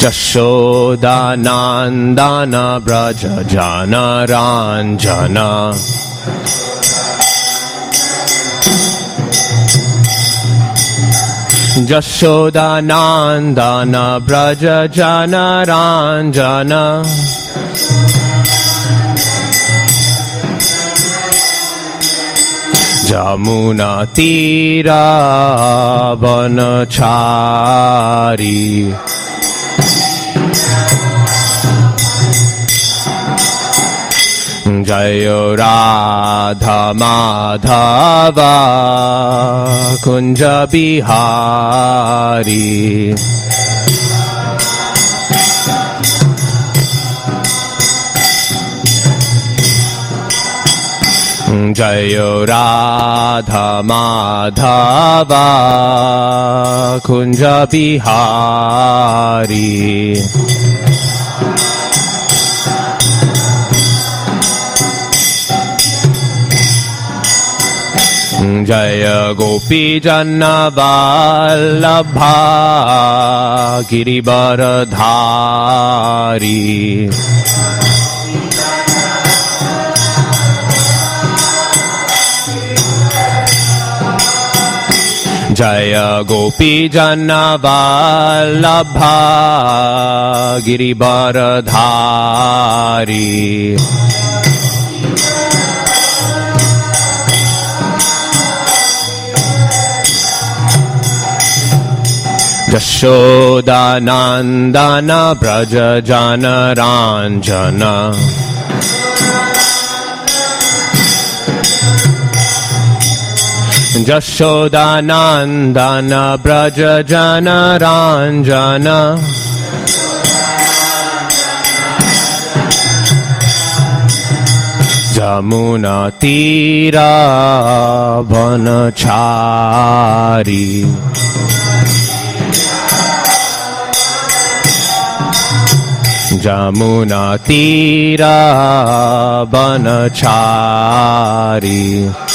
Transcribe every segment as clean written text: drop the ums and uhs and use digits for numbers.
Jashodanandana Braja Jana Ranjana Jashodanandana Braja Jana Ranjana Jamuna Tira Vanachari Jayo Radha Madhava Kunja Bihari Jayo Radha Madhava Kunja Bihari Jaya Gopi Janna Vallabha Girivaradhari Jaya Gopi Janna Vallabha Girivaradhari Jashodanandana Braja Jana Ranjana Jashodanandana Braja Jana Ranjana Jamuna Tira Vanachari Jamuna Tira Vanachari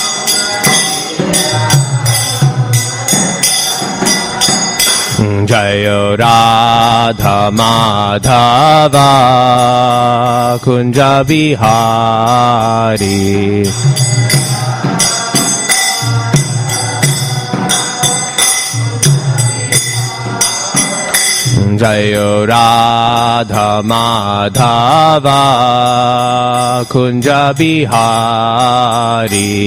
Jaya Radha Madhava Kunja Bihari Jaya Radha Madhava Kunja Bihari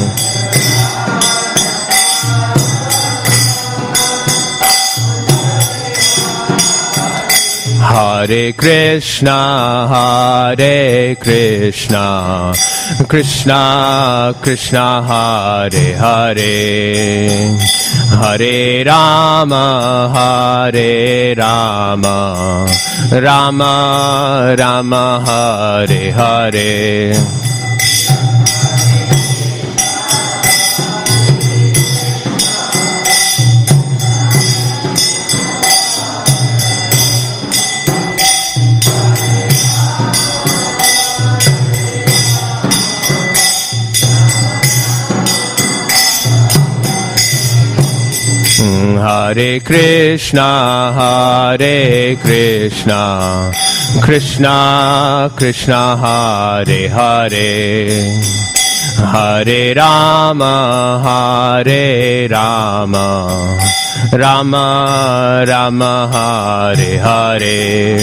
Hare Krishna Krishna Krishna Hare Hare Hare Rama Rama Rama Hare Hare Hare Krishna Krishna Krishna Hare Hare Hare Rama Rama Rama Hare Hare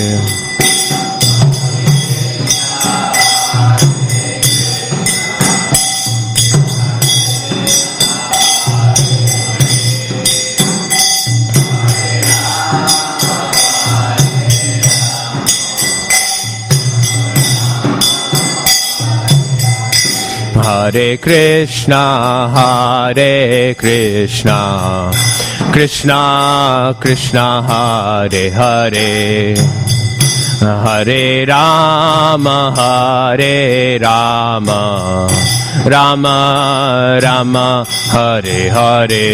Hare Krishna Krishna Krishna Hare Hare Hare Rama Rama Rama Hare Hare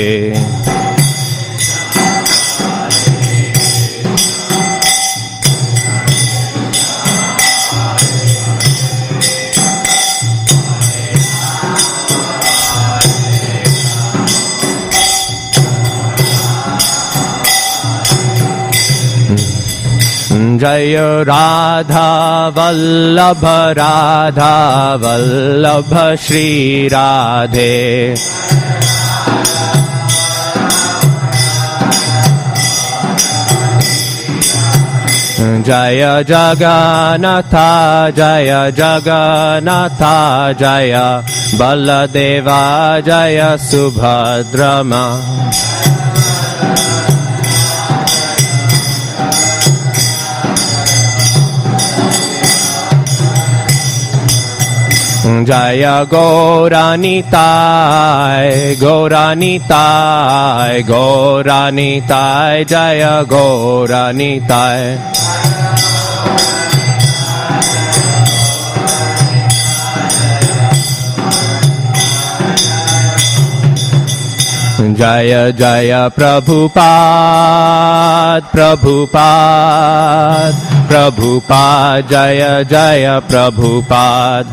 जय राधा वल्लभ श्री राधे। जय जगन्नाथ जय बलदेवा जय सुभद्रमा। जय गौरानिताय जय गौरानिताय। जय जय प्रभुपाद जय जय प्रभुपाद।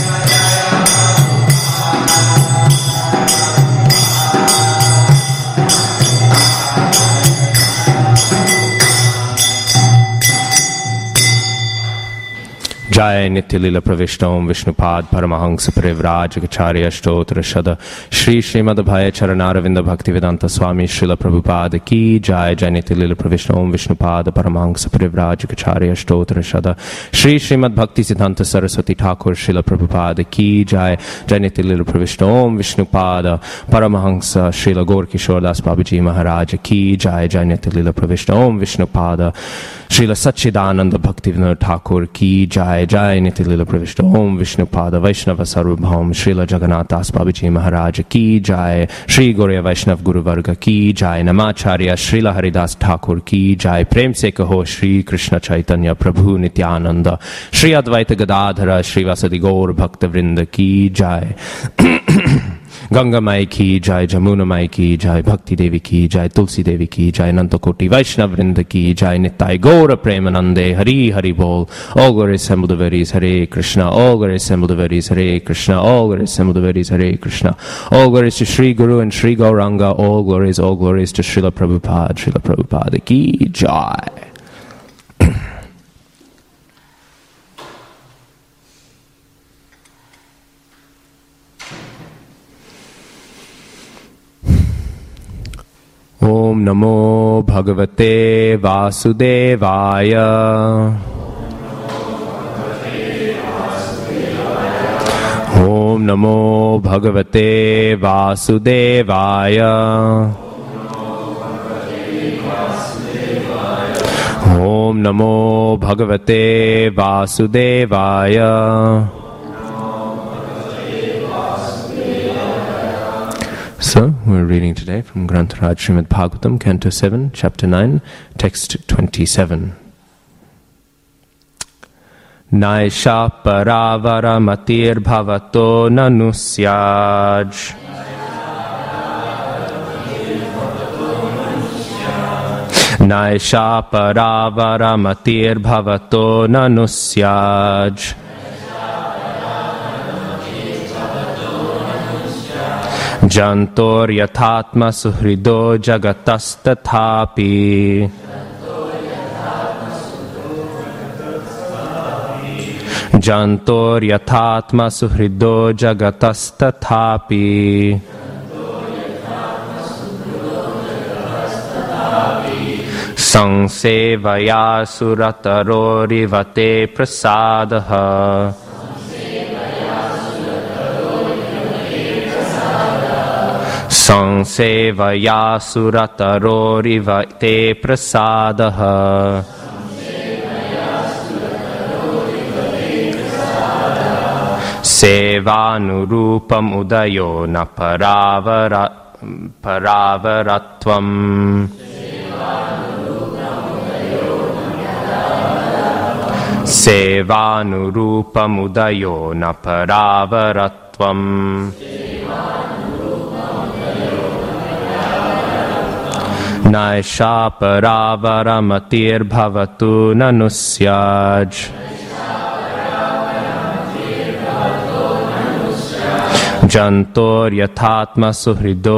जय नित्य लीला प्रविष्ट ओम विष्णुपाद परमहंस परिव्राजकाचार्य अष्टोत्तर शत श्री श्रीमद् भय चरणारविंद भक्ति वेदांत स्वामी श्रील प्रभुपाद की जय। जय नित्य लीला प्रविष्ट ओम विष्णुपाद परमहंस परिव्राजकाचार्य अष्टोत्तर शत श्री श्रीमद् भक्ति सिद्धांत सरस्वती ठाकुर श्रील प्रभुपाद की जय। जय नित्य लीला प्रविष्ट ओम विष्णुपाद परमहंस श्रील गौर किशोरदास बाबूजी महाराज की जय। जय नित्य लीला प्रविष्ट ओम विष्णुपाद श्रील सच्चिदानंद भक्ति विनोद ठाकुर की जय। जय नित्य लीला प्रविष्ट ओम विष्णुपाद वैष्णव सार्वभौम श्रील जगन्नाथ दास बाबूजी महाराज की जय। श्री गौड़ीय वैष्णव गुरुवर्ग की जय। नमाचार्य श्रील हरिदास ठाकुर की जय। प्रेम से कहो श्री कृष्ण चैतन्य प्रभु नित्यानंद श्री अद्वैत गदाधर श्रीवासदि गौर भक्त वृंद की जय। गंगा माई की जय, जमुना माई की जय, भक्ति देवी की जय, तुलसी देवी की जय, अनंत कोटि वैष्णव वृंद की जय। निताय गौर प्रेमानंदे हरि हरि बोल। All glory assembled the Veris, Hare Krishna. All glory assembled the Veris, Hare Krishna. All glory assembled the Veris, Hare Krishna. All glories to Sri Guru and Sri Gauranga. All glories to Srila Prabhupada. Srila Prabhupada ki jai. ओम नमो भगवते वासुदेवाय। ओम नमो भगवते वासुदेवाय। ओम नमो भगवते वासुदेवाय। So, we're reading today from Granth-raj Srimad Bhagavatam, Canto 7, Chapter 9, Text 27. Naisha paravara matir bhavato nanusyaj. Naisha paravara matir bhavato nanusyaj. Jantor yathatma suhrido jagatastathapi. Jantor yathatma suhrido jagatastathapi. Sangsevaya suratarorivate prasadaha. Sangsevaya suratarorivate prasadaha. Sevanurupam udayo na paravaratvam. Sevanurupam udayo na paravaratvam. Naisha paravara matir bhavatu nanusyaj. Jantor yathatma suhrido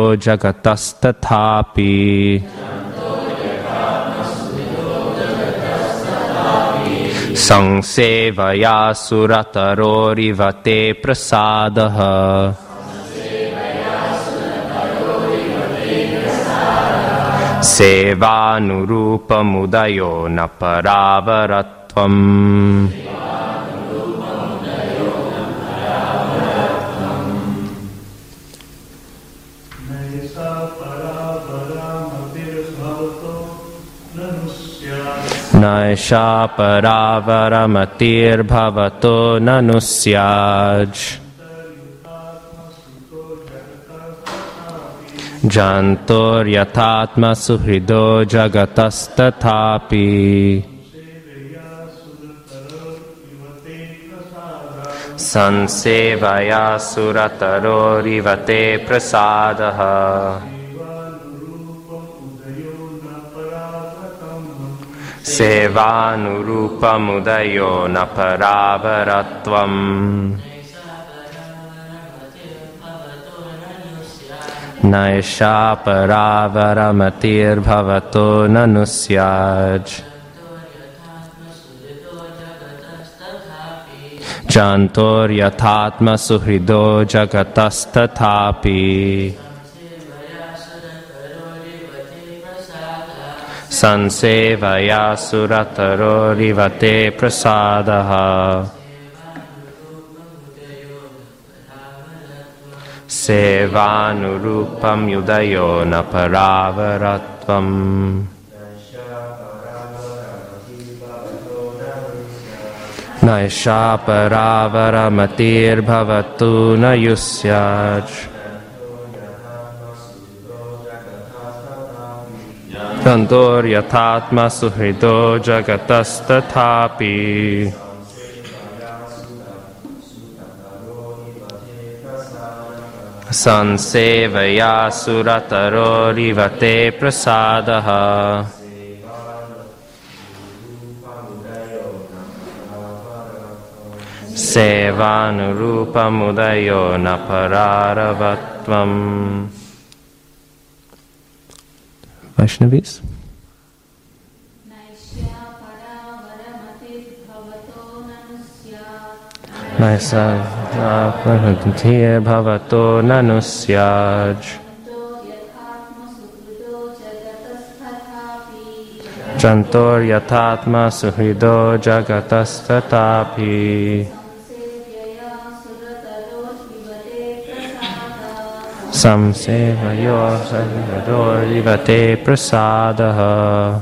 jagatastathapi. Sangsevaya suratarorivate prasadaha. Sevanurupa mudayo naparavaratvam. Naisha paravaratir bhavato nanusyaj. Jantor yatatma suhrido jagatas-tathapi. Sansevaya suratarorivate prasadaha. Sevanurupa mudayo naparavaratvam. Naisha paravaramatir bhavato nanusyaj. Jantor yathatma suhrido jagatas-tathapi. Sansevaya suratarorivate prasadaha. Sevanurupam yudayo naparavaratvam. Naisha paravaramatir bhavatu nayusyaj. Jantor yathatma suhrido jagatas-tathapi. Sansevaya suratarorivate prasadaha. Sevanurupa mudayo napararavatvam. Vaishnavis? Naisa paratir bhavato nanusyaj. Jantor yathatma suhrido jagatas-tathapi. Samsevaya suratarorivate prasadaha.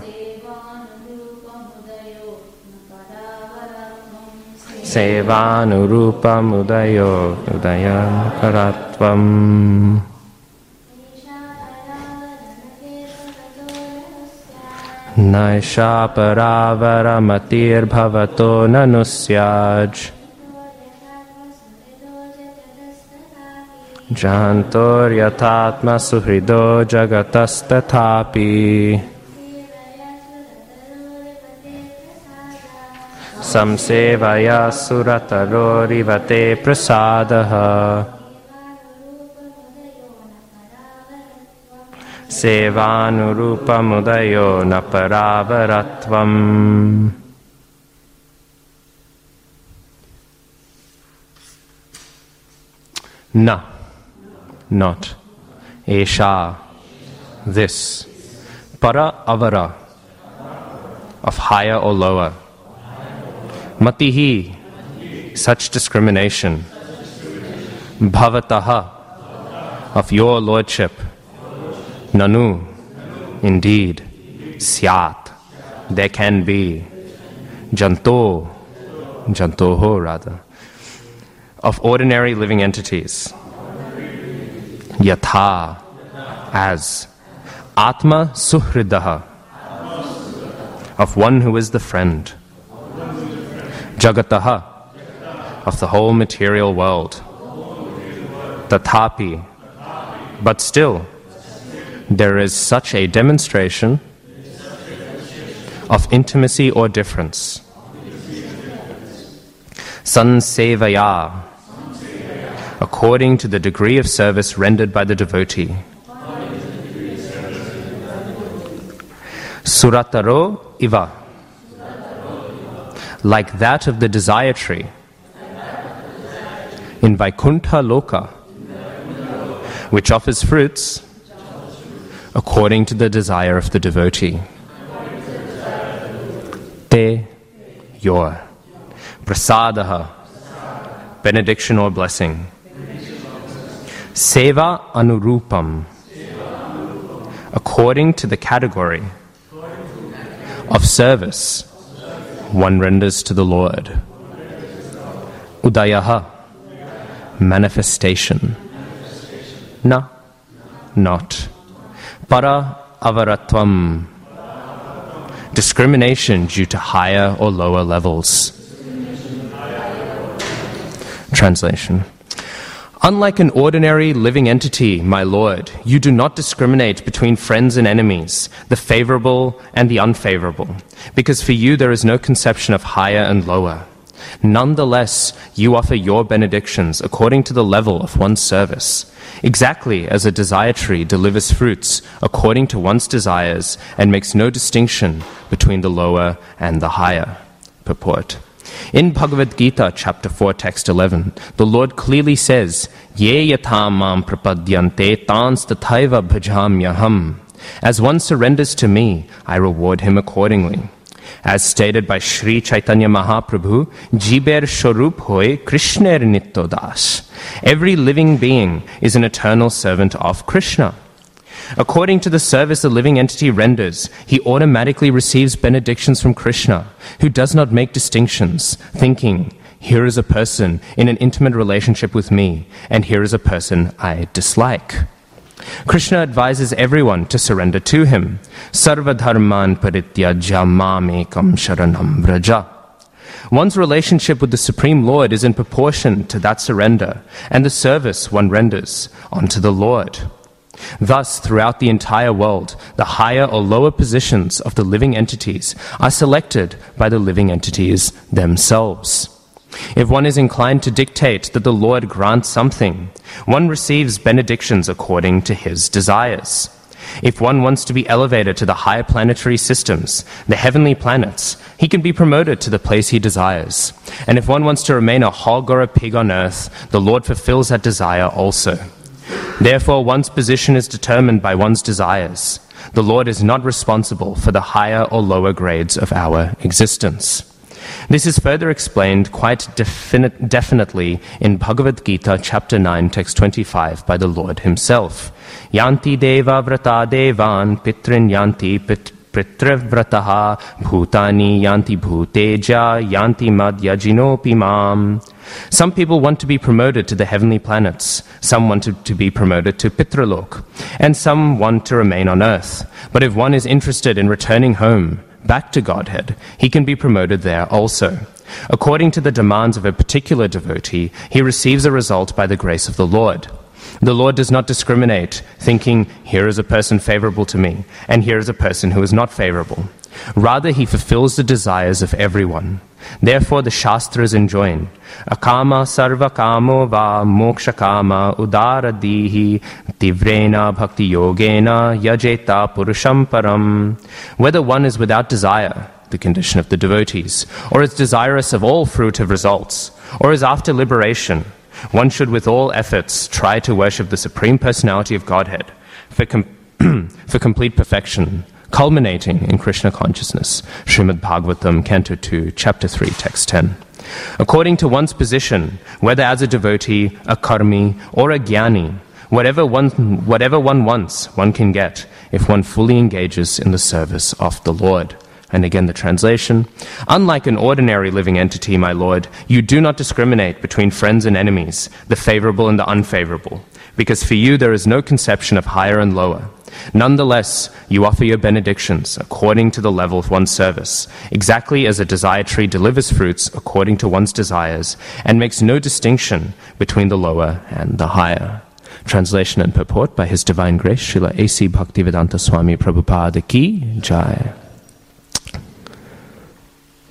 Sevanurupa mudayo udayankaratvam. Naisha paravaramatir bhavato nanusyaj. Jantor yathatma suhrido jagatas-tathapi. Samsevaya suratarorivate prasadaha. Sevanurupa mudayo naparavaratvam. Na, not. Esha, this. Para avara, of higher or lower. Matihi, such discrimination. Bhavataha, of your lordship. Nanu, indeed. Syat, there can be. Janto, jantoho rather, of ordinary living entities. Yatha, as. Atma suhridaha, of one who is the friend. Jagataha, of the whole material world. Tathapi, but still, there is such a demonstration of intimacy or difference. Sansevaya, according to the degree of service rendered by the devotee. Surataro iva, like that of the desire tree in Vaikuntha Loka, which offers fruits according to the desire of the devotee. Te, your. Prasadaha, benediction or blessing. Seva anurupam, according to the category of service one renders to the Lord. Udayaha, manifestation. Na, not. Para avaratvam, discrimination due to higher or lower levels. Translation. Unlike an ordinary living entity, my Lord, you do not discriminate between friends and enemies, the favorable and the unfavorable, because for you there is no conception of higher and lower. Nonetheless, you offer your benedictions according to the level of one's service, exactly as a desire tree delivers fruits according to one's desires and makes no distinction between the lower and the higher. Purport. In Bhagavad Gita, chapter 4, text 11, the Lord clearly says, Ye yatha mam prapadyante tans tathaiva bhajamyaham. As one surrenders to me, I reward him accordingly. As stated by Sri Chaitanya Mahaprabhu, Jiber Shorup hoy Krishner Nitto Das. Every living being is an eternal servant of Krishna. According to the service a living entity renders, he automatically receives benedictions from Krishna, who does not make distinctions, thinking, here is a person in an intimate relationship with me, and here is a person I dislike. Krishna advises everyone to surrender to him. Sarva dharman parityajya mamekam sharanam vraja. One's relationship with the Supreme Lord is in proportion to that surrender and the service one renders unto the Lord. Thus, throughout the entire world, the higher or lower positions of the living entities are selected by the living entities themselves. If one is inclined to dictate that the Lord grants something, one receives benedictions according to his desires. If one wants to be elevated to the higher planetary systems, the heavenly planets, he can be promoted to the place he desires. And if one wants to remain a hog or a pig on earth, the Lord fulfills that desire also. Therefore, one's position is determined by one's desires. The Lord is not responsible for the higher or lower grades of our existence. This is further explained quite definitely in Bhagavad Gita, chapter 9, text 25, by the Lord himself. Yanti deva vrata devan pitrin yanti pitrivrataha bhutani yanti bhuteja yanti madhyajinopi mam. Some people want to be promoted to the heavenly planets, some want to be promoted to Pitralok, and some want to remain on earth. But if one is interested in returning home, back to Godhead, he can be promoted there also. According to the demands of a particular devotee, he receives a result by the grace of the Lord. The Lord does not discriminate, thinking, here is a person favorable to me, and here is a person who is not favorable. Rather, he fulfills the desires of everyone. Therefore, the Shastras enjoin, Akama sarva kamo va moksha kama udara dihi tivrena bhakti yogena yajeta purusham param. Whether one is without desire, the condition of the devotees, or is desirous of all fruitive results, or is after liberation, one should with all efforts try to worship the Supreme Personality of Godhead for complete perfection, culminating in Krishna consciousness. Srimad Bhagavatam, Canto 2, Chapter 3, Text 10. According to one's position, whether as a devotee, a karmi, or a jnani, whatever one wants, one can get if one fully engages in the service of the Lord. And again, the translation. Unlike an ordinary living entity, my Lord, you do not discriminate between friends and enemies, the favorable and the unfavorable, because for you there is no conception of higher and lower. Nonetheless, you offer your benedictions according to the level of one's service, exactly as a desire tree delivers fruits according to one's desires, and makes no distinction between the lower and the higher. Translation and purport by His Divine Grace, Srila A.C. Bhaktivedanta Swami Prabhupada Ki Jai.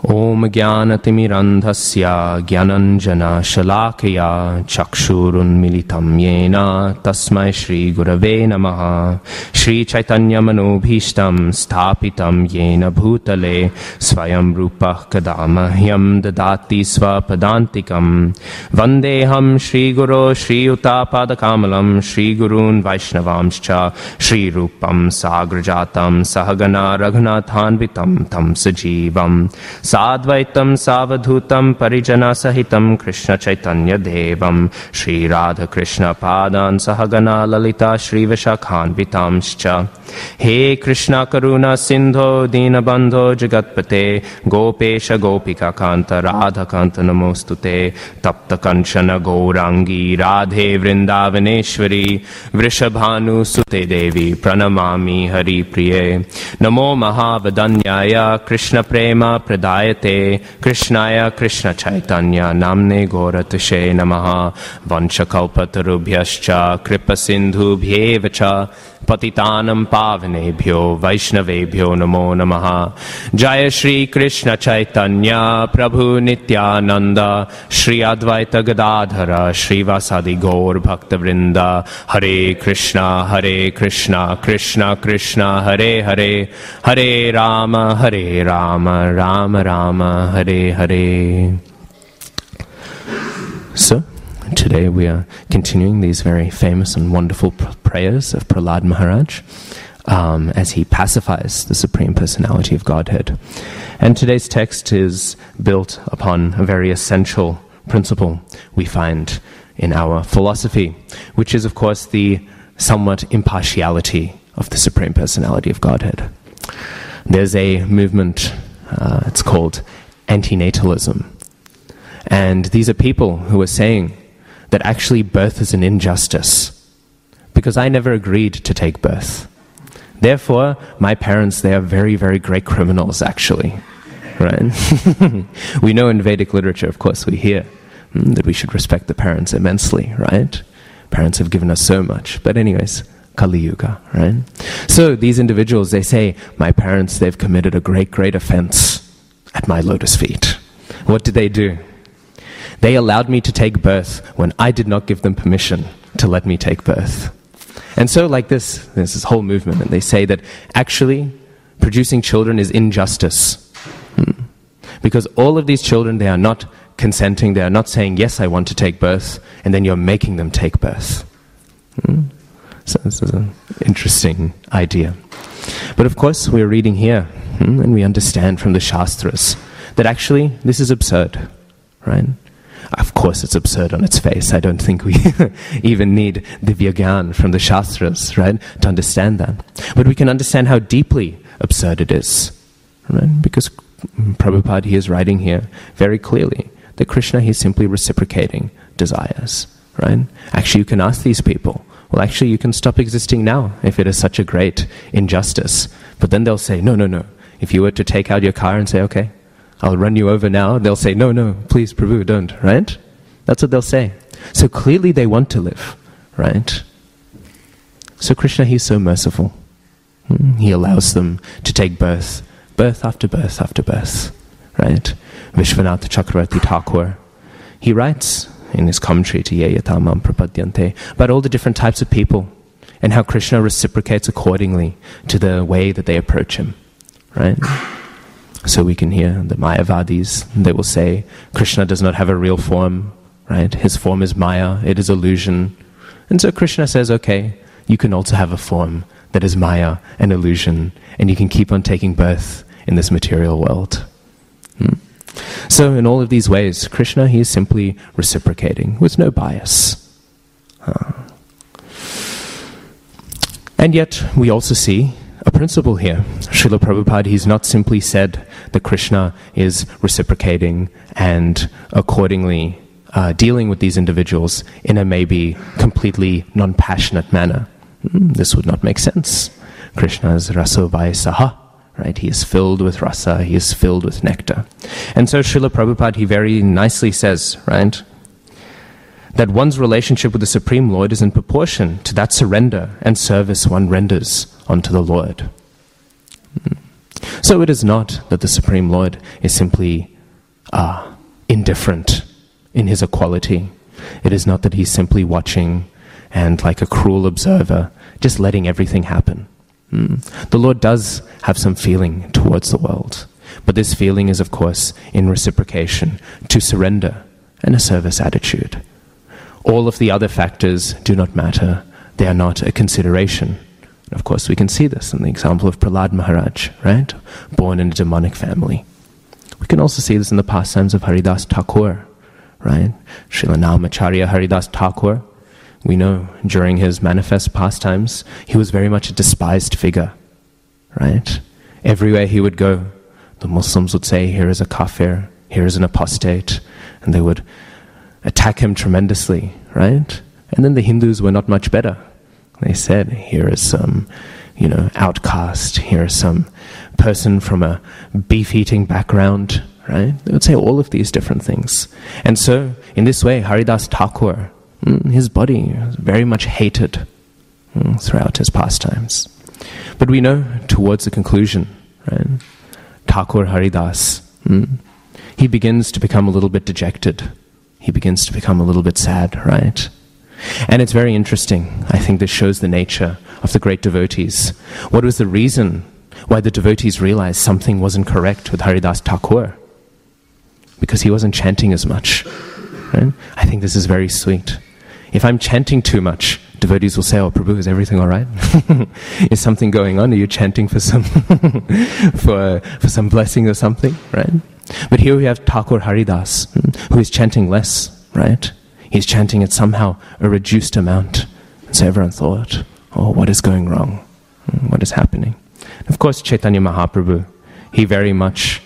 Om Jnanatimmirandhasya Jnananjana Shalakaya Chakshurun Militam Yena Tasmai Shri Gurave Namaha Shri Chaitanya Manobhishtam Sthapitam Yena Bhutale Swayam Rupah Kadamahyam Dadati Swapadantikam Vandeham Shri Guru Shri Utapadakamalam Shri Gurun Vaishnavamscha Shri Rupam Sagrajatam Sahagana Raghunathanvitam Tam Sajivam Sadvaitam Savadhutam Parijana Sahitam Krishna Chaitanya Devam Shri Radha Krishna Padan Sahagana Lalita Shri Vishakhan Vitamscha He Krishna Karuna Sindho Dinabandho Jagatpate Gopesha Gopika Kanta Radha Kanta Namostute Tapta Kanchana Gourangi Radhe Vrindavaneshwari Vrishabhanu Sute Devi Pranamami Hari Priye Namo Mahavadanyaya Krishna Prema Pradayate Krishnaya Krishna Chaitanya Namne Goratashe Namaha Vanchakalpatarubhyascha Kripa Sindhubhyevacha Patitanam Pavanebhyo Vaishnavebhyo Namo Namaha Jaya Shri Krishna Chaitanya Prabhu Nityananda Shri Advaita Gadadhara Shri Vasadi Gaur Bhaktavrinda Hare Krishna Krishna Krishna Hare Hare Hare Rama Rama Rama Hare Hare. So, today we are continuing these very famous and wonderful prayers of Prahlad Maharaj as he pacifies the Supreme Personality of Godhead. And today's text is built upon a very essential principle we find in our philosophy, which is, of course, the somewhat impartiality of the Supreme Personality of Godhead. There's a movement, it's called antinatalism. And these are people who are saying that actually birth is an injustice, because I never agreed to take birth. Therefore, my parents, they are very, very great criminals, actually. Right? We know in Vedic literature, of course, we hear that we should respect the parents immensely, right? Parents have given us so much. But anyways, Kali Yuga, right? So these individuals, they say, my parents, they've committed a great, great offense at my lotus feet. What did they do? They allowed me to take birth when I did not give them permission to let me take birth. And so like this, there's this whole movement, and they say that actually producing children is injustice. Because all of these children, they are not consenting, they are not saying, yes, I want to take birth, and then you're making them take birth. So this is an interesting idea. But of course, we're reading here, and we understand from the Shastras that actually this is absurd, right? Of course, it's absurd on its face. I don't think we even need Divya Gyan from the Shastras, right, to understand that. But we can understand how deeply absurd it is, right? Because Prabhupada, he is writing here very clearly that Krishna, he is simply reciprocating desires, right? Actually, you can ask these people, well, actually, you can stop existing now if it is such a great injustice. But then they'll say, no. If you were to take out your car and say, okay, I'll run you over now, they'll say, no, please, Prabhu, don't, right? That's what they'll say. So clearly they want to live, right? So Krishna, he's so merciful. He allows them to take birth after birth after birth, right? Vishwanath Chakravarti Thakur, he writes in his commentary to Ye Yatamam Prapadyante about all the different types of people and how Krishna reciprocates accordingly to the way that they approach him, right? So we can hear the Mayavadis, they will say, Krishna does not have a real form, right? His form is Maya, it is illusion. And so Krishna says, okay, you can also have a form that is Maya and illusion, and you can keep on taking birth in this material world. So in all of these ways, Krishna, he is simply reciprocating with no bias. And yet, we also see a principle here. Srila Prabhupada, he's not simply said that Krishna is reciprocating and accordingly dealing with these individuals in a maybe completely non-passionate manner. This would not make sense. Krishna is raso vaisaha, right? He is filled with rasa, he is filled with nectar. And so Srila Prabhupada, he very nicely says, right, that one's relationship with the Supreme Lord is in proportion to that surrender and service one renders unto the Lord. So it is not that the Supreme Lord is simply indifferent in his equality. It is not that he's simply watching and like a cruel observer, just letting everything happen. The Lord does have some feeling towards the world, but this feeling is, of course, in reciprocation to surrender and a service attitude. All of the other factors do not matter. They are not a consideration. Of course, we can see this in the example of Prahlad Maharaj, right? Born in a demonic family. We can also see this in the pastimes of Haridas Thakur, right? Srila Namacharya Haridas Thakur, we know during his manifest pastimes, he was very much a despised figure, right? Everywhere he would go, the Muslims would say, here is a kafir, here is an apostate, and they would attack him tremendously, right? And then the Hindus were not much better. They said, here is some, outcast, here is some person from a beef-eating background, right? They would say all of these different things. And so, in this way, Haridas Thakur, his body was very much hated throughout his pastimes. But we know, towards the conclusion, right, Thakur Haridas, he begins to become a little bit dejected. He begins to become a little bit sad, right? And it's very interesting. I think this shows the nature of the great devotees. What was the reason why the devotees realized something wasn't correct with Haridas Thakur? Because he wasn't chanting as much. Right? I think this is very sweet. If I'm chanting too much, devotees will say, "Oh, Prabhu, is everything all right? Is something going on? Are you chanting for some for some blessing or something?" Right? But here we have Thakur Haridas, who is chanting less. Right? He's chanting at somehow a reduced amount. And so everyone thought, "Oh, what is going wrong? What is happening?" And of course, Chaitanya Mahaprabhu, he very much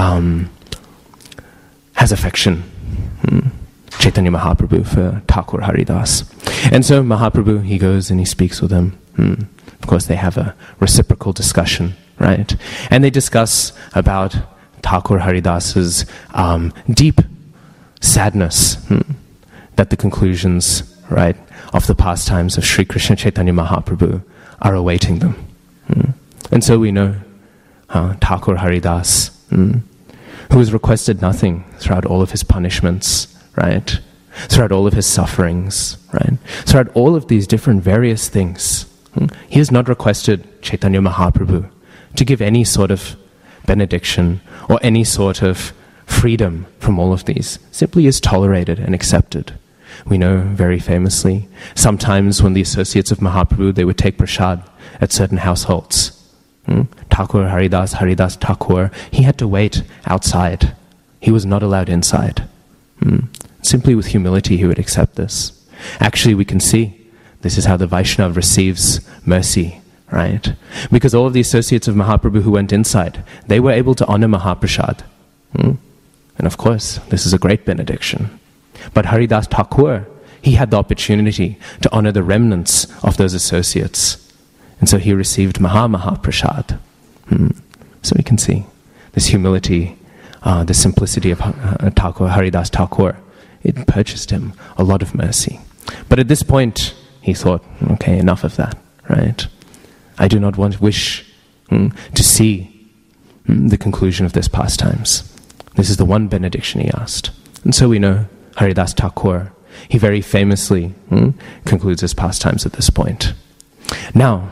has affection. Chaitanya Mahaprabhu for Thakur Haridas. And so Mahaprabhu, he goes and he speaks with him. Of course, they have a reciprocal discussion, right? And they discuss about Thakur Haridas's deep sadness that the conclusions, right, of the pastimes of Sri Krishna Chaitanya Mahaprabhu are awaiting them. And so we know Thakur Haridas, who has requested nothing throughout all of his punishments, right? Throughout all of his sufferings, right? Throughout all of these different various things. He has not requested Chaitanya Mahaprabhu to give any sort of benediction or any sort of freedom from all of these. Simply is tolerated and accepted. We know very famously, sometimes when the associates of Mahaprabhu, they would take prasad at certain households. Thakur Haridas, Haridas Thakur, he had to wait outside. He was not allowed inside. Simply with humility he would accept this. Actually, we can see this is how the Vaishnava receives mercy, right? Because all of the associates of Mahaprabhu who went inside, they were able to honor Mahaprasad. And of course, this is a great benediction. But Haridas Thakur, he had the opportunity to honor the remnants of those associates. And so he received Mahaprasad. So we can see this humility, the simplicity of Thakur, Haridas Thakur, it purchased him a lot of mercy. But at this point, he thought, okay, enough of that, right? I do not wish to see the conclusion of this pastimes. This is the one benediction he asked. And so we know Haridas Thakur, he very famously concludes his pastimes at this point. Now,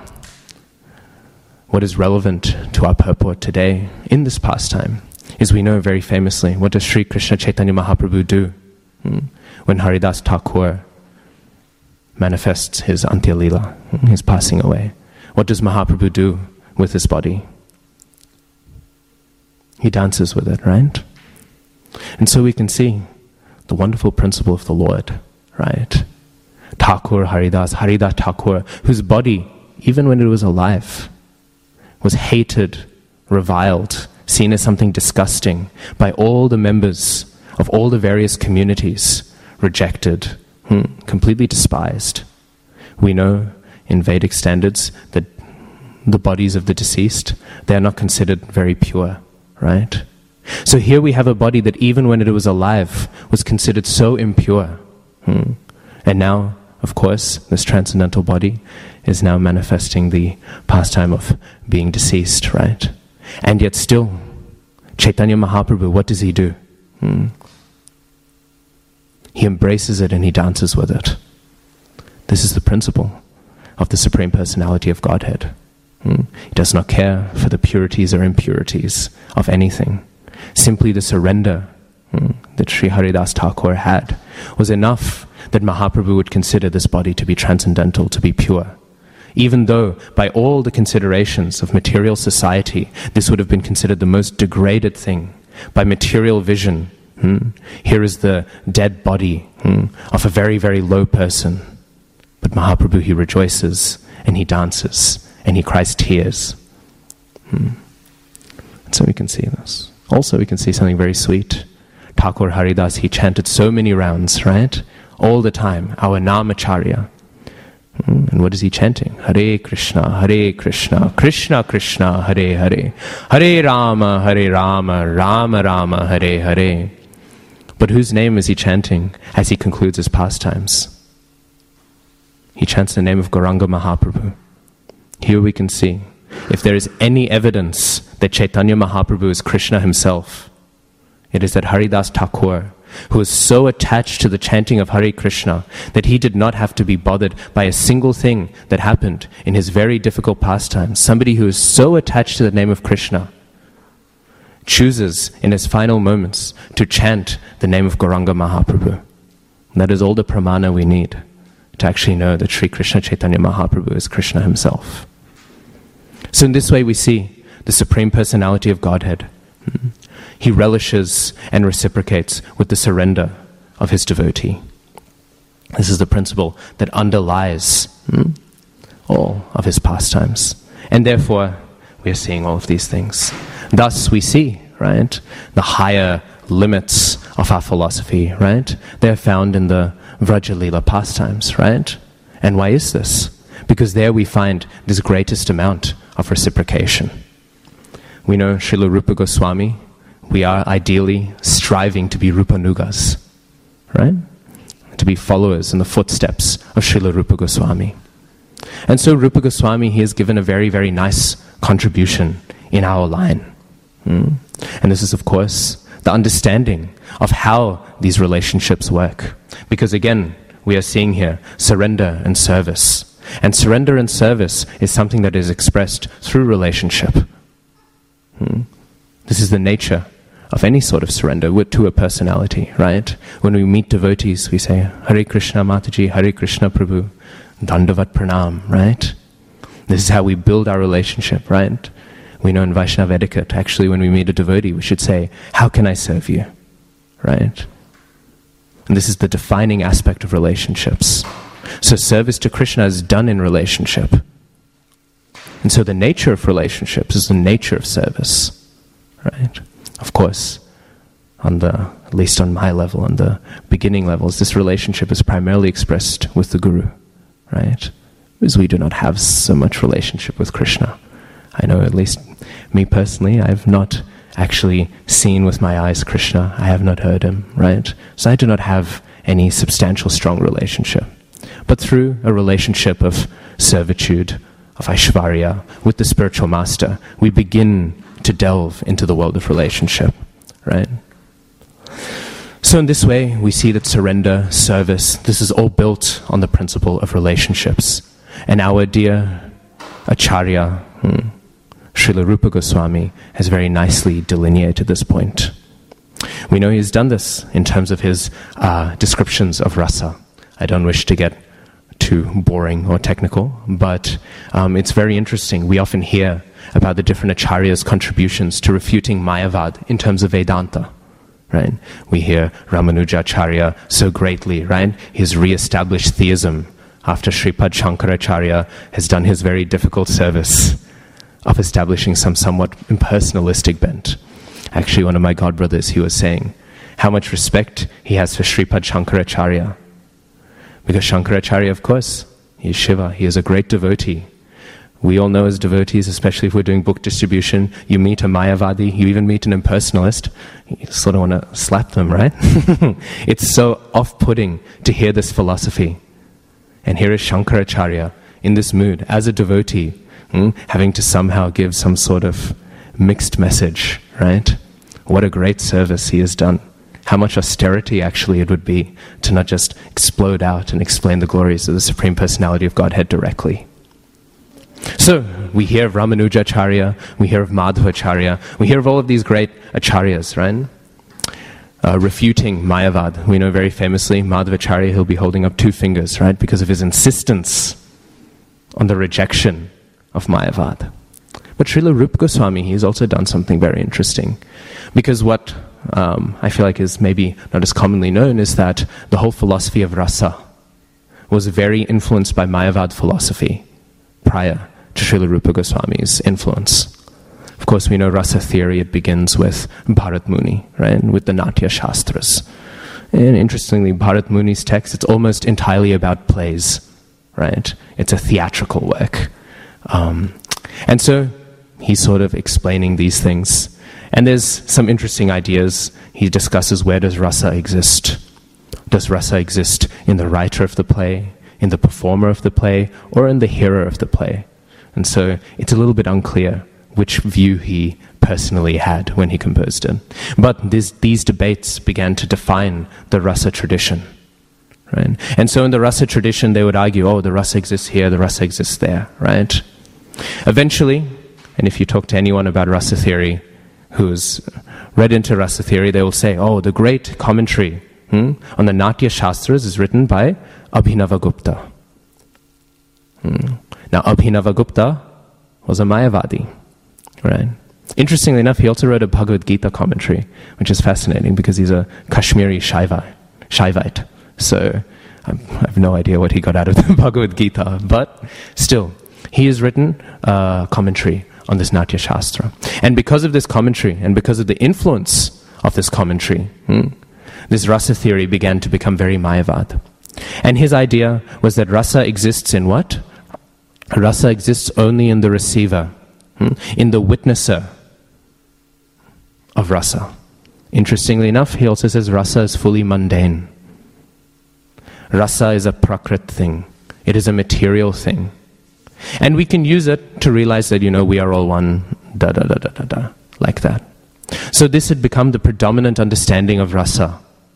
what is relevant to our purport today in this pastime is we know very famously, what does Sri Krishna Chaitanya Mahaprabhu do when Haridas Thakur manifests his Antya Lila, his passing away? What does Mahaprabhu do with his body? He dances with it, right? And so we can see the wonderful principle of the Lord, right? Thakur Haridas, Haridas Thakur, whose body, even when it was alive, was hated, reviled, seen as something disgusting by all the members of all the various communities, rejected, completely despised. We know in Vedic standards that the bodies of the deceased, they are not considered very pure, right? So here we have a body that even when it was alive was considered so impure. And now, of course, this transcendental body is now manifesting the pastime of being deceased, right? And yet still, Chaitanya Mahaprabhu, what does he do? He embraces it and he dances with it. This is the principle of the Supreme Personality of Godhead. He does not care for the purities or impurities of anything. Simply the surrender that Sri Haridas Thakur had was enough that Mahaprabhu would consider this body to be transcendental, to be pure. Even though, by all the considerations of material society, this would have been considered the most degraded thing. By material vision, here is the dead body of a very, very low person. But Mahaprabhu, he rejoices and he dances and he cries tears. And so we can see this. Also, we can see something very sweet. Thakur Haridas, he chanted so many rounds, right? All the time, our Namacharya. And what is he chanting? Hare Krishna, Krishna Krishna, Hare Hare, Hare Rama, Rama Rama, Hare Hare. But whose name is he chanting as he concludes his pastimes? He chants the name of Gauranga Mahaprabhu. Here we can see, if there is any evidence that Chaitanya Mahaprabhu is Krishna himself, it is that Haridas Thakur, who was so attached to the chanting of Hare Krishna that he did not have to be bothered by a single thing that happened in his very difficult pastimes. Somebody who is so attached to the name of Krishna chooses in his final moments to chant the name of Gauranga Mahaprabhu. And that is all the pramana we need to actually know that Sri Krishna Chaitanya Mahaprabhu is Krishna himself. So in this way we see the Supreme Personality of Godhead. He relishes and reciprocates with the surrender of his devotee. This is the principle that underlies all of his pastimes. And therefore, we are seeing all of these things. Thus we see, right, the higher limits of our philosophy, right? They're found in the Vrajalila pastimes, right? And why is this? Because there we find this greatest amount of reciprocation. We know Srila Rupa Goswami, we are ideally striving to be Rupanugas, right? To be followers in the footsteps of Srila Rupa Goswami. And so Rupa Goswami, he has given a very, very nice contribution in our line. And this is, of course, the understanding of how these relationships work. Because again, we are seeing here surrender and service. And surrender and service is something that is expressed through relationship. This is the nature of any sort of surrender to a personality, right? When we meet devotees, we say, Hare Krishna Mataji, Hare Krishna Prabhu, Dandavat Pranam, right? This is how we build our relationship, right? We know in Vaishnava etiquette, actually when we meet a devotee, we should say, how can I serve you, right? And this is the defining aspect of relationships. So service to Krishna is done in relationship. And so the nature of relationships is the nature of service, right? Of course, at least on my level, on the beginning levels, this relationship is primarily expressed with the Guru, right? Because we do not have so much relationship with Krishna. I know, at least me personally, I have not actually seen with my eyes Krishna. I have not heard him, right? So I do not have any substantial, strong relationship. But through a relationship of servitude, of Aishvarya, with the spiritual master, we begin to delve into the world of relationship, right? So in this way, we see that surrender, service, this is all built on the principle of relationships. And our dear Acharya, Srila Rupa Goswami, has very nicely delineated this point. We know he has done this in terms of his descriptions of rasa. I don't wish to get too boring or technical, but it's very interesting. We often hear about the different acharyas' contributions to refuting Mayavad in terms of Vedanta, right? We hear Ramanuja Acharya so greatly, right? He has re-established theism after Sripad Shankaracharya has done his very difficult service of establishing some somewhat impersonalistic bent. Actually, one of my godbrothers, he was saying how much respect he has for Sripad Shankaracharya. Because Shankaracharya, of course, he is Shiva, he is a great devotee. We all know as devotees, especially if we're doing book distribution, you meet a Mayavadi, you even meet an impersonalist, you sort of want to slap them, right? It's so off-putting to hear this philosophy. And here is Shankaracharya in this mood, as a devotee, having to somehow give some sort of mixed message, right? What a great service he has done. How much austerity actually it would be to not just explode out and explain the glories of the Supreme Personality of Godhead directly. So, we hear of Ramanujacharya, we hear of Madhvacharya, we hear of all of these great acharyas, right? Refuting Mayavad. We know very famously, Madhvacharya, he'll be holding up 2 fingers, right? Because of his insistence on the rejection of Mayavad. But Srila Rupa Goswami, he's also done something very interesting. Because what I feel like is maybe not as commonly known is that the whole philosophy of rasa was very influenced by Mayavad philosophy prior to Srila Rupa Goswami's influence. Of course, we know rasa theory, it begins with Bharat Muni, right, with the Natya Shastras. And interestingly, Bharat Muni's text, it's almost entirely about plays, right? It's a theatrical work. And so, he's sort of explaining these things. And there's some interesting ideas. He discusses, where does rasa exist? Does rasa exist in the writer of the play, in the performer of the play, or in the hearer of the play? And so it's a little bit unclear which view he personally had when he composed it. But these debates began to define the rasa tradition. Right? And so in the rasa tradition, they would argue, oh, the rasa exists here, the rasa exists there, right? Eventually, and if you talk to anyone about rasa theory, who's read into rasa theory, they will say, oh, the great commentary on the Natya Shastras is written by Abhinavagupta. Now, Abhinavagupta was a Mayavadi, right? Interestingly enough, he also wrote a Bhagavad Gita commentary, which is fascinating because he's a Kashmiri Shaivite. So, I have no idea what he got out of the Bhagavad Gita, but still, he has written a commentary on this Natya Shastra. And because of this commentary, and because of the influence of this commentary, this rasa theory began to become very Mayavad. And his idea was that rasa exists in what? Rasa exists only in the receiver, in the witnesser of rasa. Interestingly enough, he also says rasa is fully mundane. Rasa is a prakrit thing. It is a material thing. And we can use it to realize that, we are all one, like that. So this had become the predominant understanding of rasa.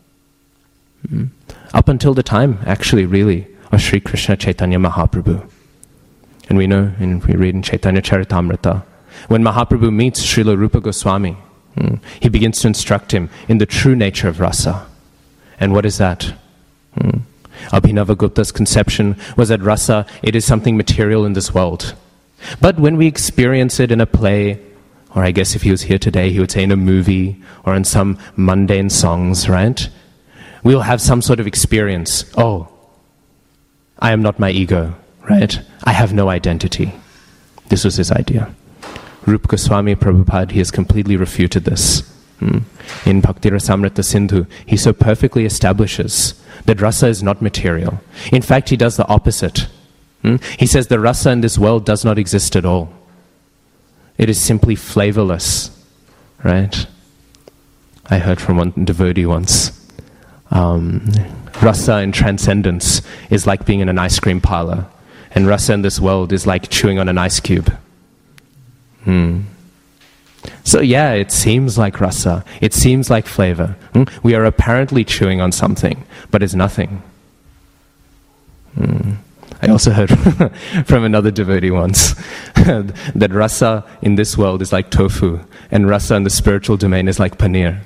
Up until the time, actually, really, of Sri Krishna Chaitanya Mahaprabhu. And we know, and we read in Chaitanya Charitamrita, when Mahaprabhu meets Srila Rupa Goswami, he begins to instruct him in the true nature of rasa. And what is that? Abhinavagupta's conception was that rasa, it is something material in this world. But when we experience it in a play, or I guess if he was here today, he would say in a movie, or in some mundane songs, right? We'll have some sort of experience. Oh, I am not my ego, right? I have no identity. This was his idea. Rupa Goswami Prabhupada, he has completely refuted this. In Bhakti Rasamrita Sindhu, he so perfectly establishes that rasa is not material. In fact, he does the opposite. He says the rasa in this world does not exist at all. It is simply flavorless, right? I heard from one devotee once, rasa in transcendence is like being in an ice cream parlor, and rasa in this world is like chewing on an ice cube. So yeah, it seems like rasa, it seems like flavor. We are apparently chewing on something, but it's nothing. I also heard from another devotee once that rasa in this world is like tofu, and rasa in the spiritual domain is like paneer.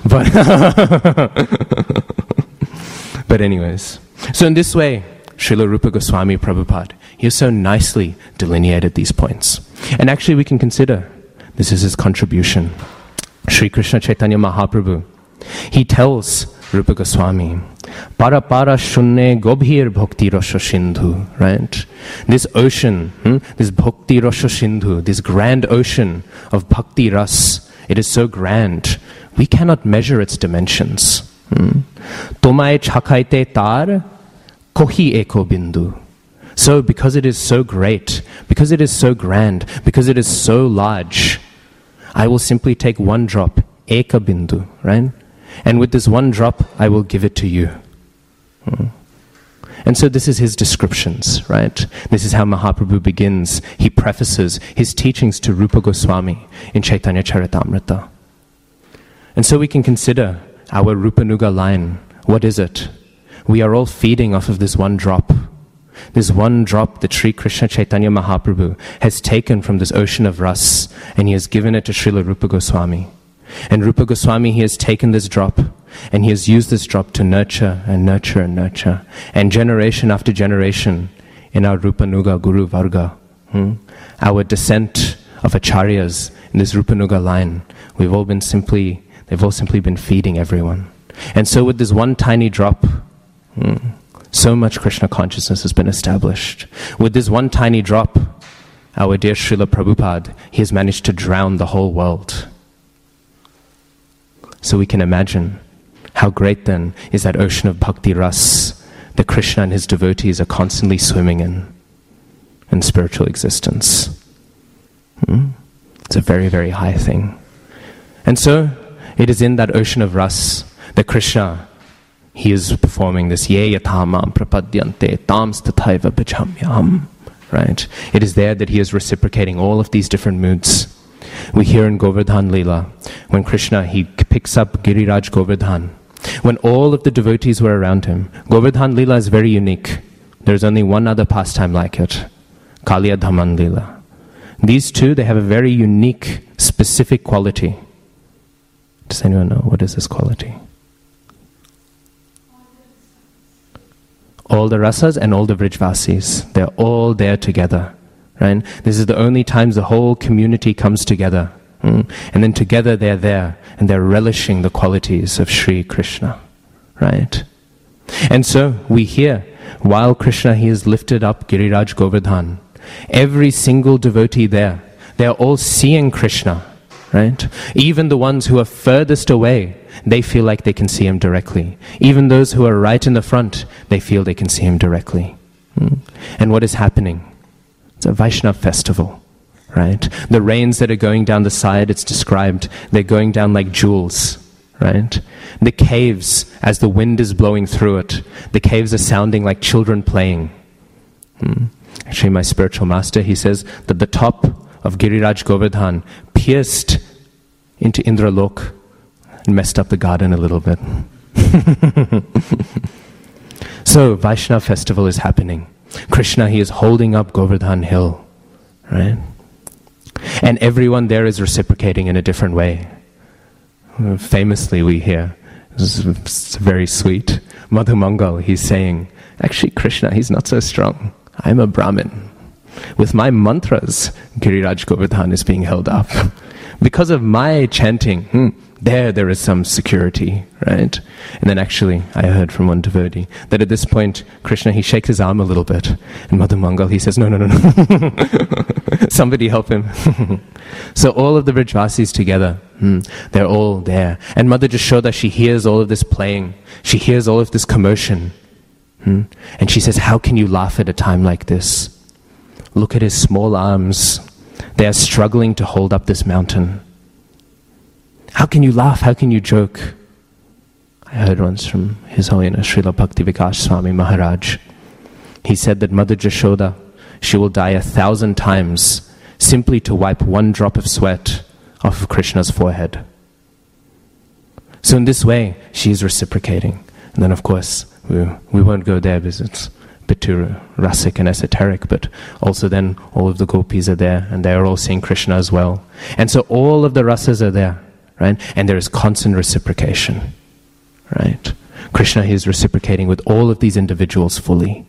But anyways, so in this way, Srila Rupa Goswami Prabhupada, he has so nicely delineated these points. And actually we can consider, this is his contribution. Sri Krishna Chaitanya Mahaprabhu, he tells Rupa Goswami, Para para shunne gobhir bhakti rasha sindhu, right? This ocean, this bhakti rasha sindhu, this grand ocean of bhakti ras, it is so grand, we cannot measure its dimensions. Tomaye chakaite tar kohi eko bindu. So because it is so great, because it is so grand, because it is so large, I will simply take one drop, eka bindu, right? And with this one drop, I will give it to you. And so this is his descriptions, right? This is how Mahaprabhu begins. He prefaces his teachings to Rupa Goswami in Chaitanya Charitamrita. And so we can consider our Rupanuga line. What is it? We are all feeding off of this one drop. This one drop that Sri Krishna Chaitanya Mahaprabhu has taken from this ocean of ras, and he has given it to Srila Rupa Goswami. And Rupa Goswami, he has taken this drop, and he has used this drop to nurture and nurture and nurture. And generation after generation in our Rupanuga Guru Varga, our descent of acharyas in this Rupanuga line, they've all simply been feeding everyone. And so with this one tiny drop, so much Krishna consciousness has been established. With this one tiny drop, our dear Srila Prabhupada, he has managed to drown the whole world. So we can imagine how great then is that ocean of bhakti ras that Krishna and his devotees are constantly swimming in spiritual existence. It's a very, very high thing. And so it is in that ocean of ras that Krishna, he is performing this ye yatamam prapadyante tams tathaiva bhajamyam, right? It is there that he is reciprocating all of these different moods. We hear in Govardhan Leela, when Krishna, he picks up Giriraj Govardhan, when all of the devotees were around him. Govardhan Leela is very unique. There's only one other pastime like it, Kaliya Dhaman Leela. These two, they have a very unique, specific quality. Does anyone know what is this quality? All the rasas and all the Vrijvasis, they're all there together, right? This is the only times the whole community comes together. And then together they're there, and they're relishing the qualities of Sri Krishna, right? And so we hear, while Krishna, he has lifted up Giriraj Govardhan, every single devotee there, they're all seeing Krishna, right? Even the ones who are furthest away, they feel like they can see him directly. Even those who are right in the front, they feel they can see him directly. And what is happening? It's a Vaishnava festival, right? The rains that are going down the side, it's described, they're going down like jewels, right? The caves, as the wind is blowing through it, the caves are sounding like children playing. Actually, my spiritual master, he says that the top of Giriraj Govardhan pierced into Indralok and messed up the garden a little bit. So, Vaishnava festival is happening. Krishna, he is holding up Govardhan hill, right? And everyone there is reciprocating in a different way. Famously, we hear, it's very sweet, Madhu Mangal, he's saying, actually, Krishna, he's not so strong. I'm a Brahmin. With my mantras, Giriraj Govardhan is being held up. Because of my chanting, there is some security, right? And then actually, I heard from one devotee that at this point, Krishna, he shakes his arm a little bit. And Madhu Mangal, he says, no. Somebody help him. So all of the Vrijvasis together, they're all there. And Mother Jashoda, she hears all of this playing. She hears all of this commotion. And she says, how can you laugh at a time like this? Look at his small arms. They are struggling to hold up this mountain. How can you laugh? How can you joke? I heard once from His Holiness Srila Bhakti Vikas Swami Maharaj. He said that Mother Jashoda, she will die 1,000 times simply to wipe one drop of sweat off of Krishna's forehead. So in this way, she is reciprocating. And then of course, we won't go there because it's a bit too rasic and esoteric, but also then all of the gopis are there, and they are all seeing Krishna as well. And so all of the rasas are there, right? And there is constant reciprocation, right? Krishna is reciprocating with all of these individuals fully.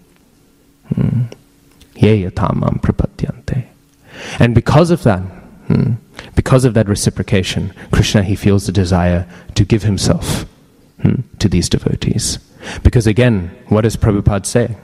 Ye yatamam prapadyante. And because of that reciprocation, Krishna, he feels the desire to give himself to these devotees. Because again, what does Prabhupada say?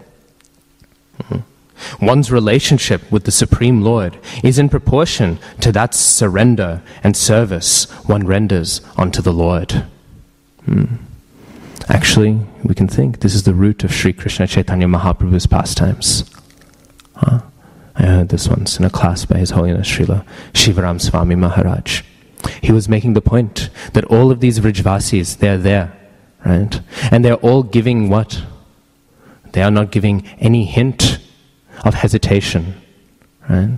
One's relationship with the Supreme Lord is in proportion to that surrender and service one renders unto the Lord. Actually, we can think this is the root of Sri Krishna Chaitanya Mahaprabhu's pastimes. I heard this once in a class by His Holiness Srila Shivaram Swami Maharaj. He was making the point that all of these Vrijvasis, they're there, right? And they're all giving what? They are not giving any hint of hesitation, right?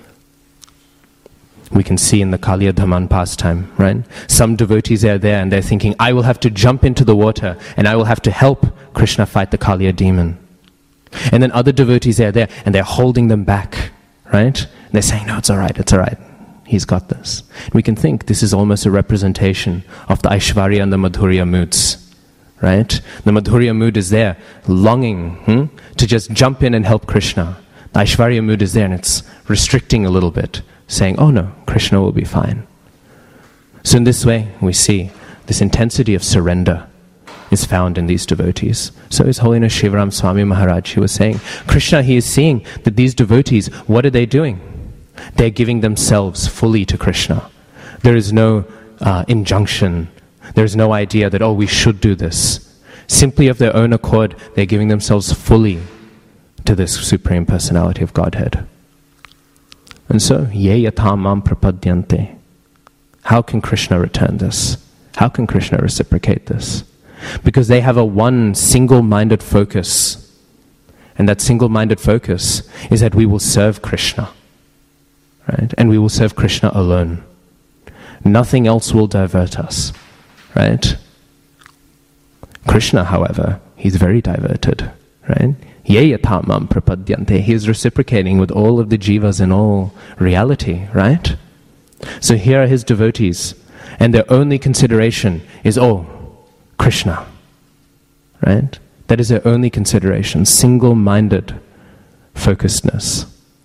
We can see in the Kaliya Dhaman pastime, right? Some devotees are there and they're thinking, I will have to jump into the water and I will have to help Krishna fight the Kaliya demon. And then other devotees are there and they're holding them back, right? And they're saying, no, it's all right. He's got this. And we can think this is almost a representation of the Aishwarya and the Madhurya moods, right? The Madhurya mood is there, longing to just jump in and help Krishna. The Aishwarya mood is there and it's restricting a little bit, saying, oh no, Krishna will be fine. So in this way, we see this intensity of surrender is found in these devotees. So His Holiness Shivaram Swami Maharaj, he was saying, Krishna, he is seeing that these devotees, what are they doing? They're giving themselves fully to Krishna. There is no injunction. There is no idea that, oh, we should do this. Simply of their own accord, they're giving themselves fully to this Supreme Personality of Godhead. And so, ye yatha mam prapadyante. How can Krishna return this? How can Krishna reciprocate this? Because they have a one single-minded focus. And that single-minded focus is that we will serve Krishna. Right? And we will serve Krishna alone. Nothing else will divert us. Right? Krishna, however, he's very diverted. Right? Ye yatha mam prapadyante. He is reciprocating with all of the jivas in all reality. Right? So here are his devotees. And their only consideration is, oh, Krishna. Right? That is their only consideration. Single-minded focusedness.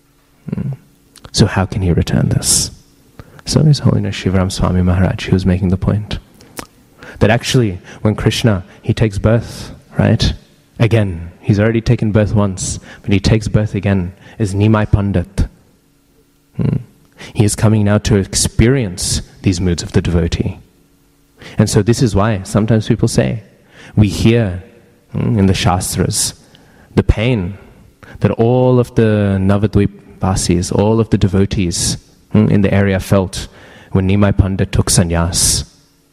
So how can he return this? So His Holiness Shivaram Swami Maharaj, he was making the point that actually when Krishna, he takes birth, right? Again, he's already taken birth once, but he takes birth again as Nimai Pandit. He is coming now to experience these moods of the devotee. And so this is why sometimes people say, we hear in the Shastras the pain that all of the Navadvip Vasis, all of the devotees in the area felt when Nimai Pandit took sannyas.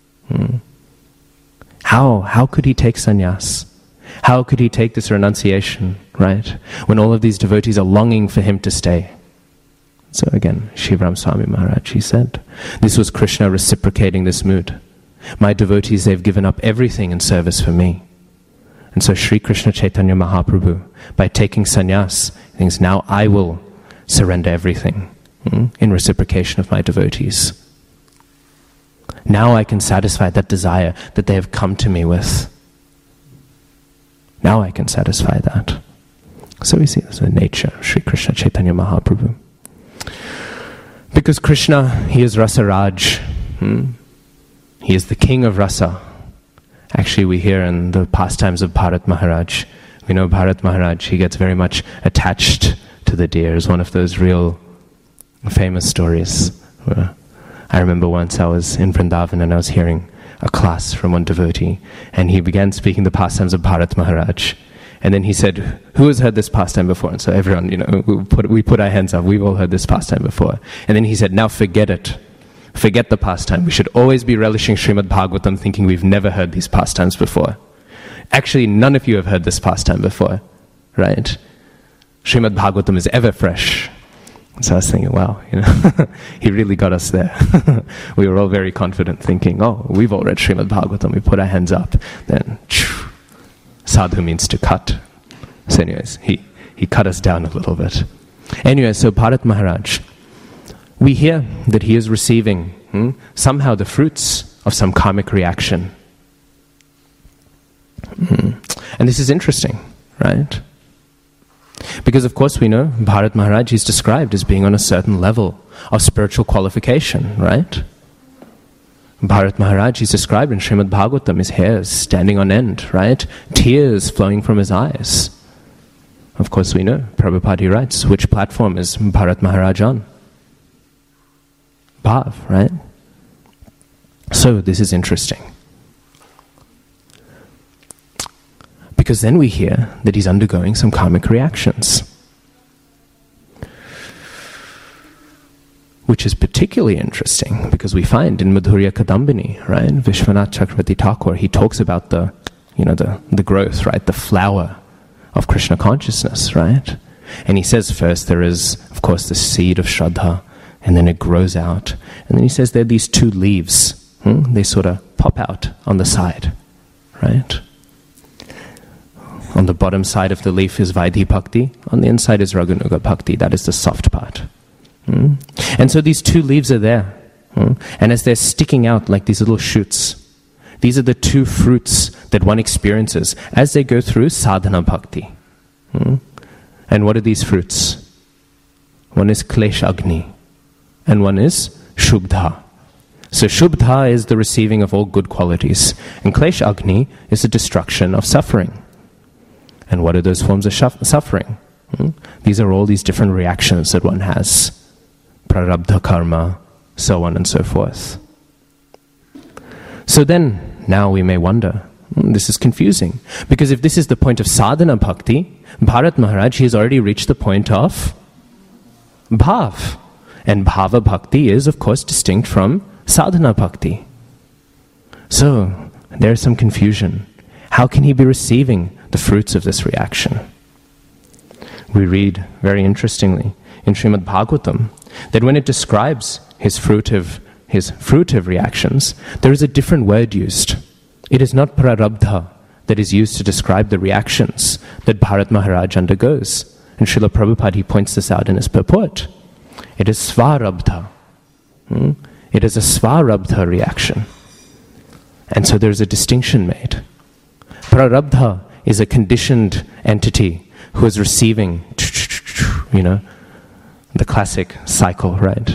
How could he take sannyas? How could he take this renunciation, right? When all of these devotees are longing for him to stay. So again, Shivaram Swami Maharaj, he said, this was Krishna reciprocating this mood. My devotees, they've given up everything in service for me. And so Sri Krishna Chaitanya Mahaprabhu, by taking sannyas, thinks, now I will surrender everything in reciprocation of my devotees. Now I can satisfy that desire that they have come to me with. Now I can satisfy that. So we see this in the nature of Sri Krishna Chaitanya Mahaprabhu. Because Krishna, he is Rasa Raj. He is the king of rasa. Actually, we hear in the pastimes of Bharat Maharaj, we know Bharat Maharaj, he gets very much attached to the deer. It's one of those real famous stories. I remember once I was in Vrindavan and I was hearing a class from one devotee, and he began speaking the pastimes of Bharat Maharaj. And then he said, who has heard this pastime before? And so everyone, we put our hands up, we've all heard this pastime before. And then he said, now forget it. Forget the pastime. We should always be relishing Srimad Bhagavatam, thinking we've never heard these pastimes before. Actually, none of you have heard this pastime before, right? Srimad Bhagavatam is ever fresh. So I was thinking, wow, he really got us there. We were all very confident, thinking, oh, we've all read Srimad Bhagavatam. We put our hands up. Then, sadhu means to cut. So anyways, he cut us down a little bit. Anyway, so Bharat Maharaj, we hear that he is receiving somehow the fruits of some karmic reaction. And this is interesting, right? Because of course we know Bharat Maharaj is described as being on a certain level of spiritual qualification, right? Bharat Maharaj is described in Srimad Bhagavatam, his hairs standing on end, right? Tears flowing from his eyes. Of course we know, Prabhupada he writes, which platform is Bharat Maharaj on? Bhav, right? So this is interesting. Because then we hear that he's undergoing some karmic reactions. Which is particularly interesting because we find in Madhurya Kadambini, right, Vishwanath Chakravarti Thakur, he talks about the growth, right, the flower of Krishna consciousness, right? And he says first there is, of course, the seed of Shraddha, and then it grows out. And then he says there are these two leaves. They sort of pop out on the side, right? On the bottom side of the leaf is Vaidhi Bhakti. On the inside is Raghunuga Bhakti. That is the soft part. And so these two leaves are there. And as they're sticking out like these little shoots, these are the two fruits that one experiences as they go through sadhana bhakti. And what are these fruits? One is Klesh Agni, and one is Shubdha. So Shubdha is the receiving of all good qualities, and Klesh Agni is the destruction of suffering. And what are those forms of suffering? These are all these different reactions that one has. Prarabdha karma, so on and so forth. So then, now we may wonder, this is confusing. Because if this is the point of sadhana bhakti, Bharat Maharaj, he has already reached the point of bhav. And bhava bhakti is, of course, distinct from sadhana bhakti. So, there is some confusion. How can he be receiving the fruits of this reaction? We read, very interestingly, in Srimad Bhagavatam, that when it describes his fruitive reactions, there is a different word used. It is not prarabdha that is used to describe the reactions that Bharat Maharaj undergoes. And Srila Prabhupada, he points this out in his purport. It is svarabdha. It is a svarabdha reaction. And so there is a distinction made. Prarabdha is a conditioned entity who is receiving, the classic cycle, right,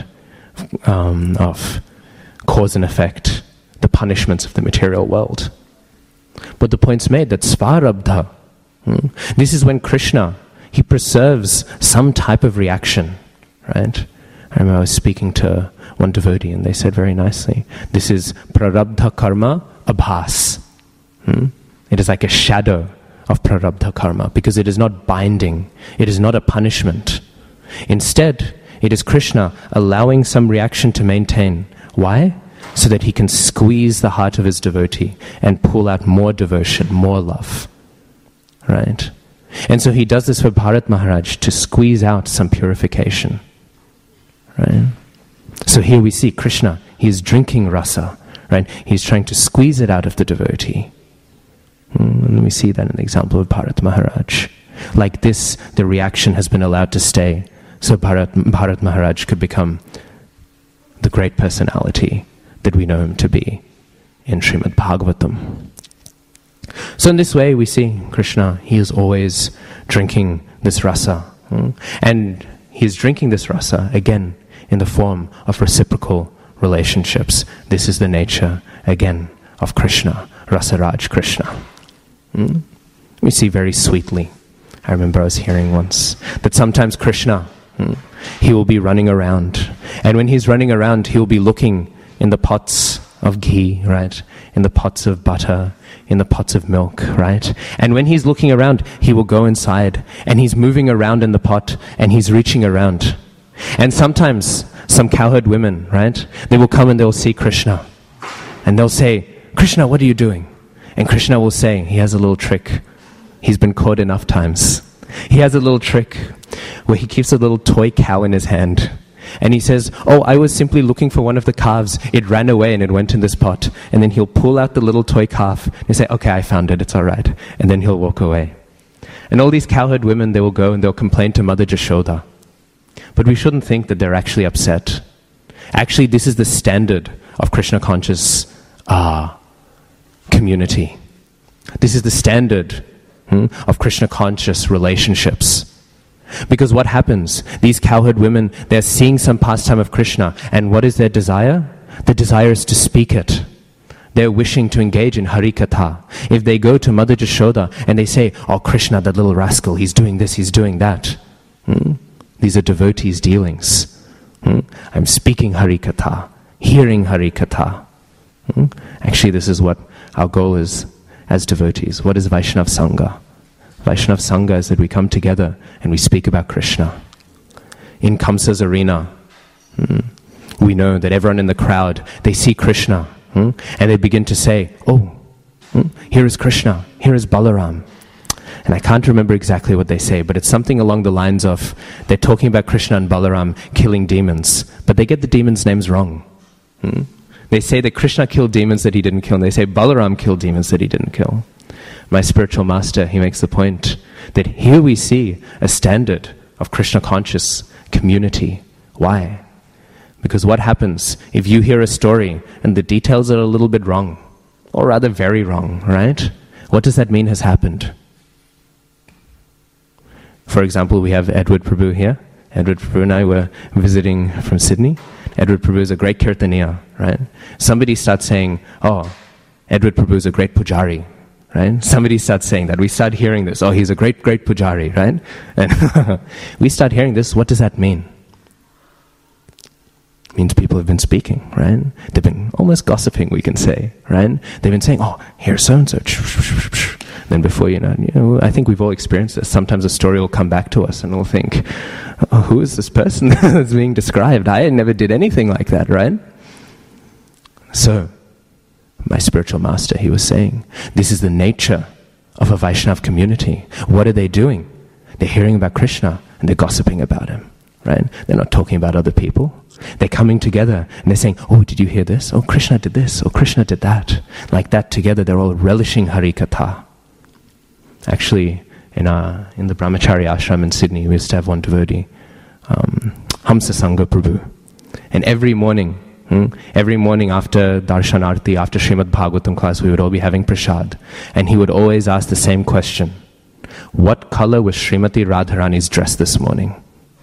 of cause and effect, the punishments of the material world. But the point's made that svarabdha, this is when Krishna, he preserves some type of reaction, right? I remember I was speaking to one devotee and they said very nicely, this is prarabdha karma abhas. It is like a shadow of prarabdha karma because it is not binding, it is not a punishment. Instead, it is Krishna allowing some reaction to maintain. Why? So that he can squeeze the heart of his devotee and pull out more devotion, more love. Right? And so he does this for Bharat Maharaj to squeeze out some purification. Right? So here we see Krishna, he is drinking rasa. Right? He's trying to squeeze it out of the devotee. And we see that in the example of Bharat Maharaj. Like this, the reaction has been allowed to stay, so Bharat Maharaj could become the great personality that we know him to be in Srimad Bhagavatam. So in this way, we see Krishna, he is always drinking this rasa. And he is drinking this rasa, again, in the form of reciprocal relationships. This is the nature, again, of Krishna, Rasaraj Krishna. We see very sweetly. I remember I was hearing once that sometimes Krishna, he will be running around. And when he's running around, he'll be looking in the pots of ghee, right? In the pots of butter, in the pots of milk, right? And when he's looking around, he will go inside and he's moving around in the pot and he's reaching around. And sometimes some cowherd women, right? They will come and they'll see Krishna. And they'll say, Krishna, what are you doing? And Krishna will say, he has a little trick. He's been caught enough times. He has a little trick where he keeps a little toy cow in his hand. And he says, oh, I was simply looking for one of the calves. It ran away and it went in this pot. And then he'll pull out the little toy calf and say, okay, I found it, it's all right. And then he'll walk away. And all these cowherd women, they will go and they'll complain to Mother Jashoda. But we shouldn't think that they're actually upset. Actually, this is the standard of Krishna conscious community. This is the standard of Krishna conscious relationships. Because what happens? These cowherd women, they're seeing some pastime of Krishna, and what is their desire? The desire is to speak it. They're wishing to engage in Harikatha. If they go to Mother Jashoda and they say, oh, Krishna, that little rascal, he's doing this, he's doing that. These are devotees' dealings. I'm speaking Harikatha, hearing Harikatha. Actually, this is what our goal is as devotees. What is Vaishnav Sangha? Vaishnav Sangha is that we come together and we speak about Krishna. In Kamsa's arena, we know that everyone in the crowd, they see Krishna, and they begin to say, oh, here is Krishna, here is Balaram. And I can't remember exactly what they say, but it's something along the lines of, they're talking about Krishna and Balaram killing demons, but they get the demons' names wrong. They say that Krishna killed demons that he didn't kill, and they say Balaram killed demons that he didn't kill. My spiritual master, he makes the point that here we see a standard of Krishna conscious community. Why? Because what happens if you hear a story and the details are a little bit wrong, or rather very wrong, right? What does that mean has happened? For example, we have Edward Prabhu here. Edward Prabhu and I were visiting from Sydney. Edward Prabhu is a great kirtaniya, right? Somebody starts saying, oh, Edward Prabhu is a great pujari, right? Somebody starts saying that. We start hearing this. Oh, he's a great, great pujari, right? And we start hearing this. What does that mean? It means people have been speaking, right? They've been almost gossiping, we can say, right? They've been saying, oh, here's so-and-so. Then before you know, I think we've all experienced this. Sometimes a story will come back to us and we'll think, oh, who is this person that's being described? I never did anything like that, right? So, my spiritual master, he was saying, this is the nature of a Vaishnav community. What are they doing? They're hearing about Krishna and they're gossiping about him, right? They're not talking about other people. They're coming together and they're saying, oh, did you hear this? Oh, Krishna did this. Oh, Krishna did that. Like that together, they're all relishing Hari Katha. Actually, in the Brahmachari ashram in Sydney, we used to have one devotee, Hamsa Sangha Prabhu. And every morning after Darshan Arti, after Srimad Bhagavatam class, we would all be having prasad. And he would always ask the same question. What color was Srimati Radharani's dress this morning?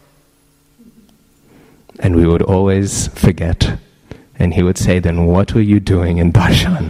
And we would always forget. And he would say, then what were you doing in Darshan?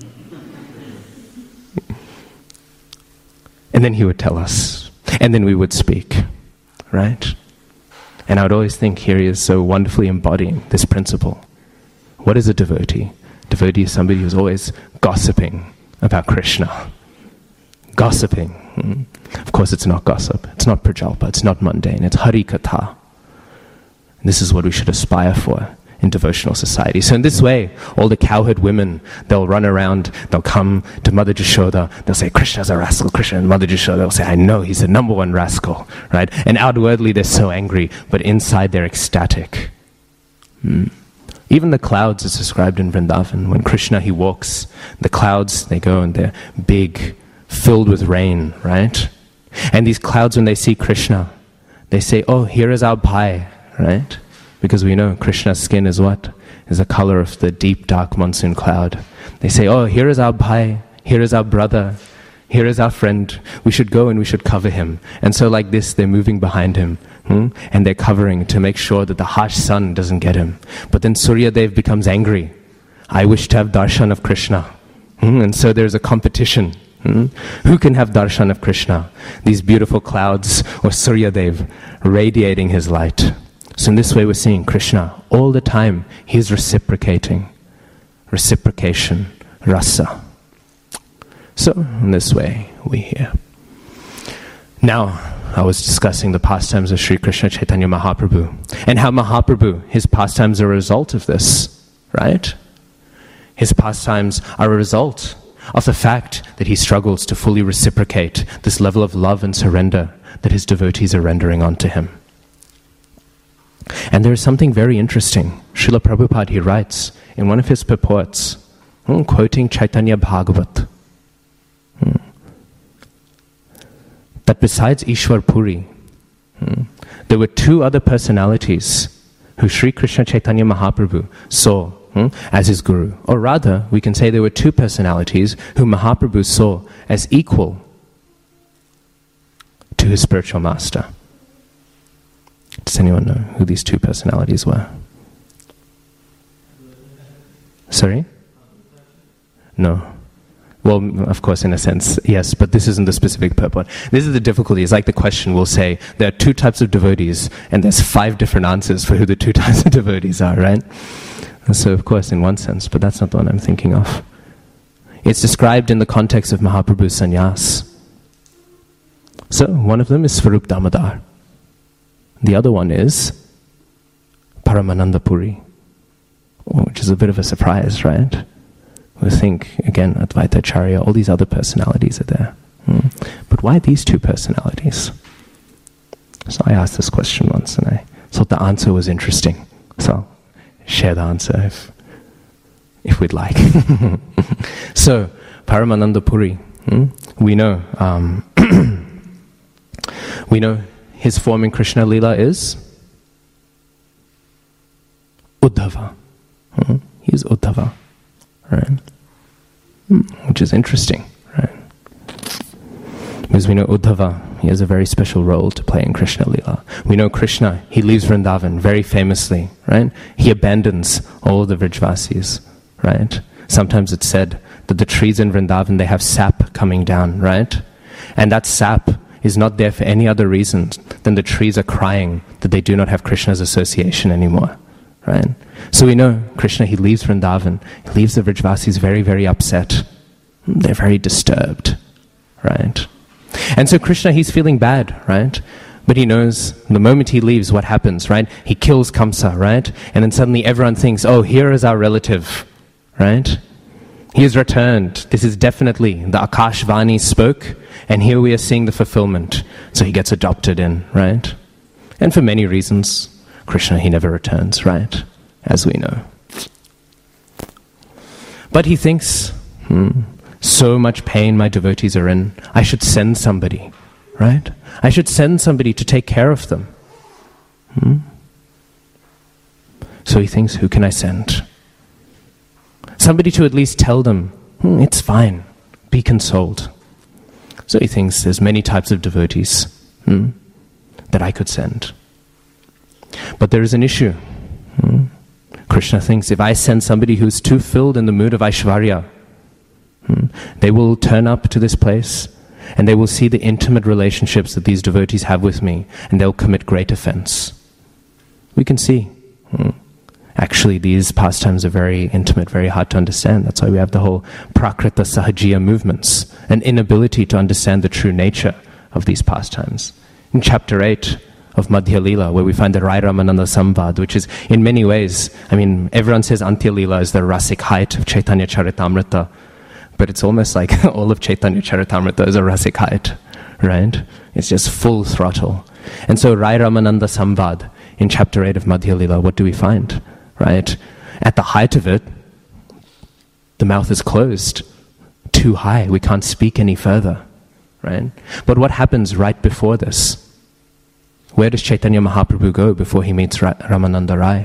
And then he would tell us. And then we would speak. Right? And I would always think, here he is so wonderfully embodying this principle. What is a devotee? Devotee is somebody who's always gossiping about Krishna. Gossiping. Of course it's not gossip. It's not prajalpa. It's not mundane. It's Hari Katha. This is what we should aspire for in devotional society. So in this way, all the cowherd women, they'll run around, they'll come to Mother Jashoda, they'll say, Krishna's a rascal, Krishna. And Mother Jashoda will say, I know, he's the number one rascal, right? And outwardly they're so angry, but inside they're ecstatic. Even the clouds is described in Vrindavan. When Krishna, he walks, the clouds, they go and they're big, filled with rain, right? And these clouds, when they see Krishna, they say, oh, here is our Bhai, right? Because we know Krishna's skin is what? Is the color of the deep, dark monsoon cloud. They say, oh, here is our Bhai, here is our brother, here is our friend. We should go and we should cover him. And so like this, they're moving behind him. And they're covering to make sure that the harsh sun doesn't get him. But then Surya Dev becomes angry. I wish to have darshan of Krishna. And so there's a competition. Who can have darshan of Krishna? These beautiful clouds or Surya Dev radiating his light. So in this way we're seeing Krishna all the time. He's reciprocating. Reciprocation. Rasa. So in this way we hear. Now, I was discussing the pastimes of Sri Krishna Chaitanya Mahaprabhu and how Mahaprabhu, his pastimes are a result of this, right? His pastimes are a result of the fact that he struggles to fully reciprocate this level of love and surrender that his devotees are rendering onto him. And there is something very interesting. Srila Prabhupada, he writes in one of his purports, quoting Chaitanya Bhagavat, that besides Ishwar Puri, there were two other personalities who Sri Krishna Chaitanya Mahaprabhu saw as his guru. Or rather, we can say there were two personalities who Mahaprabhu saw as equal to his spiritual master. Does anyone know who these two personalities were? Sorry? No. Well, of course, in a sense, yes, but this isn't the specific purport. This is the difficulty. It's like the question will say, there are two types of devotees, and there's 5 different answers for who the 2 types of devotees are, right? And so, of course, in one sense, but that's not the one I'm thinking of. It's described in the context of Mahaprabhu's sannyas. So, one of them is Swarup Damodar. The other one is Paramananda Puri, which is a bit of a surprise, right? We think, again, Advaita Acharya, all these other personalities are there. But God? Why these two personalities? So I asked this question once, and I thought the answer was interesting. So I'll share the answer if we'd like. So, Paramananda Puri, we know his form in Krishna Lila is Uddhava. He's Uddhava, right? Which is interesting, right? Because we know Uddhava, he has a very special role to play in Krishna Lila. We know Krishna, he leaves Vrindavan very famously, right? He abandons all the Vrajvasis, right? Sometimes it's said that the trees in Vrindavan, they have sap coming down, right? And that sap is not there for any other reason than the trees are crying that they do not have Krishna's association anymore, right? So we know Krishna, he leaves Vrindavan, he leaves the Vrajvasis very, very upset. They're very disturbed, right? And so Krishna, he's feeling bad, right? But he knows the moment he leaves, what happens, right? He kills Kamsa, right? And then suddenly everyone thinks, oh, here is our relative, right? He has returned. This is definitely, the Akashvani spoke, and here we are seeing the fulfillment. So he gets adopted in, right? And for many reasons, Krishna, he never returns, right? As we know. But he thinks, so much pain my devotees are in, I should send somebody, right? I should send somebody to take care of them. So he thinks, who can I send? Somebody to at least tell them, it's fine, be consoled. So he thinks there's many types of devotees that I could send. But there is an issue. Krishna thinks, if I send somebody who's too filled in the mood of Aishvarya, they will turn up to this place and they will see the intimate relationships that these devotees have with me, and they'll commit great offense. We can see. Actually, these pastimes are very intimate, very hard to understand. That's why we have the whole Prakrita Sahajiya movements, an inability to understand the true nature of these pastimes. In chapter 8 of Madhya Lila, where we find the Rai Ramananda Samvad, which is in many ways, everyone says Antya Lila is the rasic height of Chaitanya Charitamrita, but it's almost like all of Chaitanya Charitamrita is a rasic height, right? It's just full throttle. And so Rai Ramananda Samvad, in chapter 8 of Madhya Lila, what do we find? Right? At the height of it, the mouth is closed, too high, we can't speak any further, right? But what happens right before this? Where does Chaitanya Mahaprabhu go before he meets Ramananda Rai?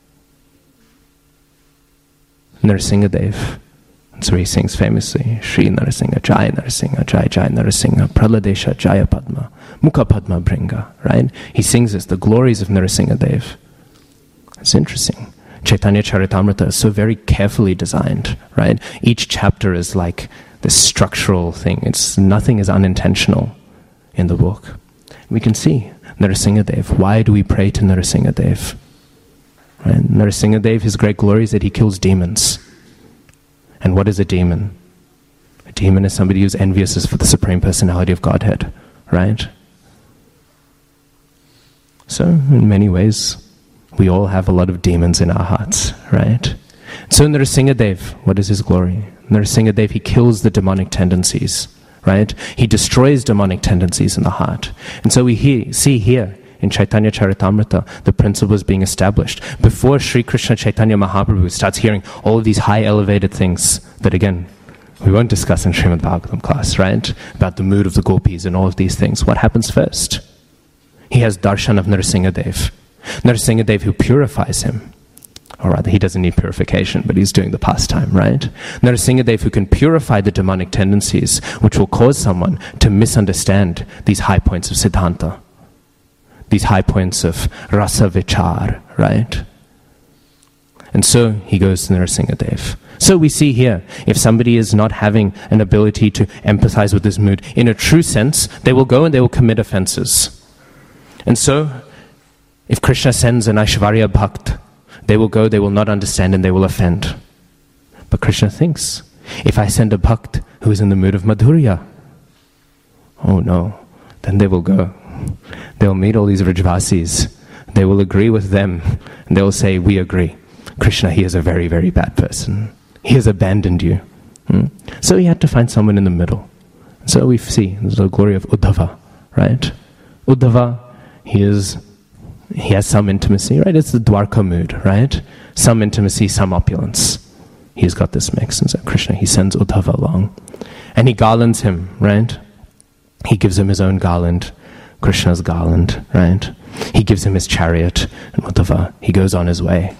Narasimhadev. That's where he sings famously, Shri Narasimha, Jai Jai Narasimha, Praladesha Jaya Padma, Mukha Padma Bringa, right? He sings this, the glories of Narasimhadev. It's interesting. Chaitanya Charitamrita is so very carefully designed, right? Each chapter is like this structural thing. Nothing is unintentional in the book. We can see Narasimhadev. Why do we pray to Narasimhadev? Right? Narasimhadev, his great glory is that he kills demons. And what is a demon? A demon is somebody who's envious for the Supreme Personality of Godhead, right? So, in many ways, we all have a lot of demons in our hearts, right? So Narasimhadev, what is his glory? Narasimhadev, he kills the demonic tendencies, right? He destroys demonic tendencies in the heart. And so we see here in Chaitanya Charitamrita, the principle is being established. Before Sri Krishna Chaitanya Mahaprabhu starts hearing all of these high elevated things that again, we won't discuss in Srimad Bhagavatam class, right? About the mood of the gopis and all of these things. What happens first? He has darshan of Narasimhadev. Narasimhadev who purifies him. Or rather, he doesn't need purification, but he's doing the pastime, right? Narasimhadev who can purify the demonic tendencies, which will cause someone to misunderstand these high points of Siddhanta. These high points of rasa vichar, right? And so he goes to Narasimhadev. So we see here, if somebody is not having an ability to empathize with this mood, in a true sense, they will go and they will commit offenses. And so, if Krishna sends an Aishvarya Bhakt, they will go, they will not understand, and they will offend. But Krishna thinks, if I send a Bhakt who is in the mood of Madhurya, oh no, then they will go. They'll meet all these Vrajvasis. They will agree with them. And they will say, we agree. Krishna, he is a very, very bad person. He has abandoned you. So he had to find someone in the middle. So we see the glory of Uddhava, right? Uddhava, he has some intimacy, right? It's the Dwarka mood, right? Some intimacy, some opulence. He's got this mix. And so Krishna, he sends Uddhava along. And he garlands him, right? He gives him his own garland, Krishna's garland, right? He gives him his chariot, and Uddhava, he goes on his way.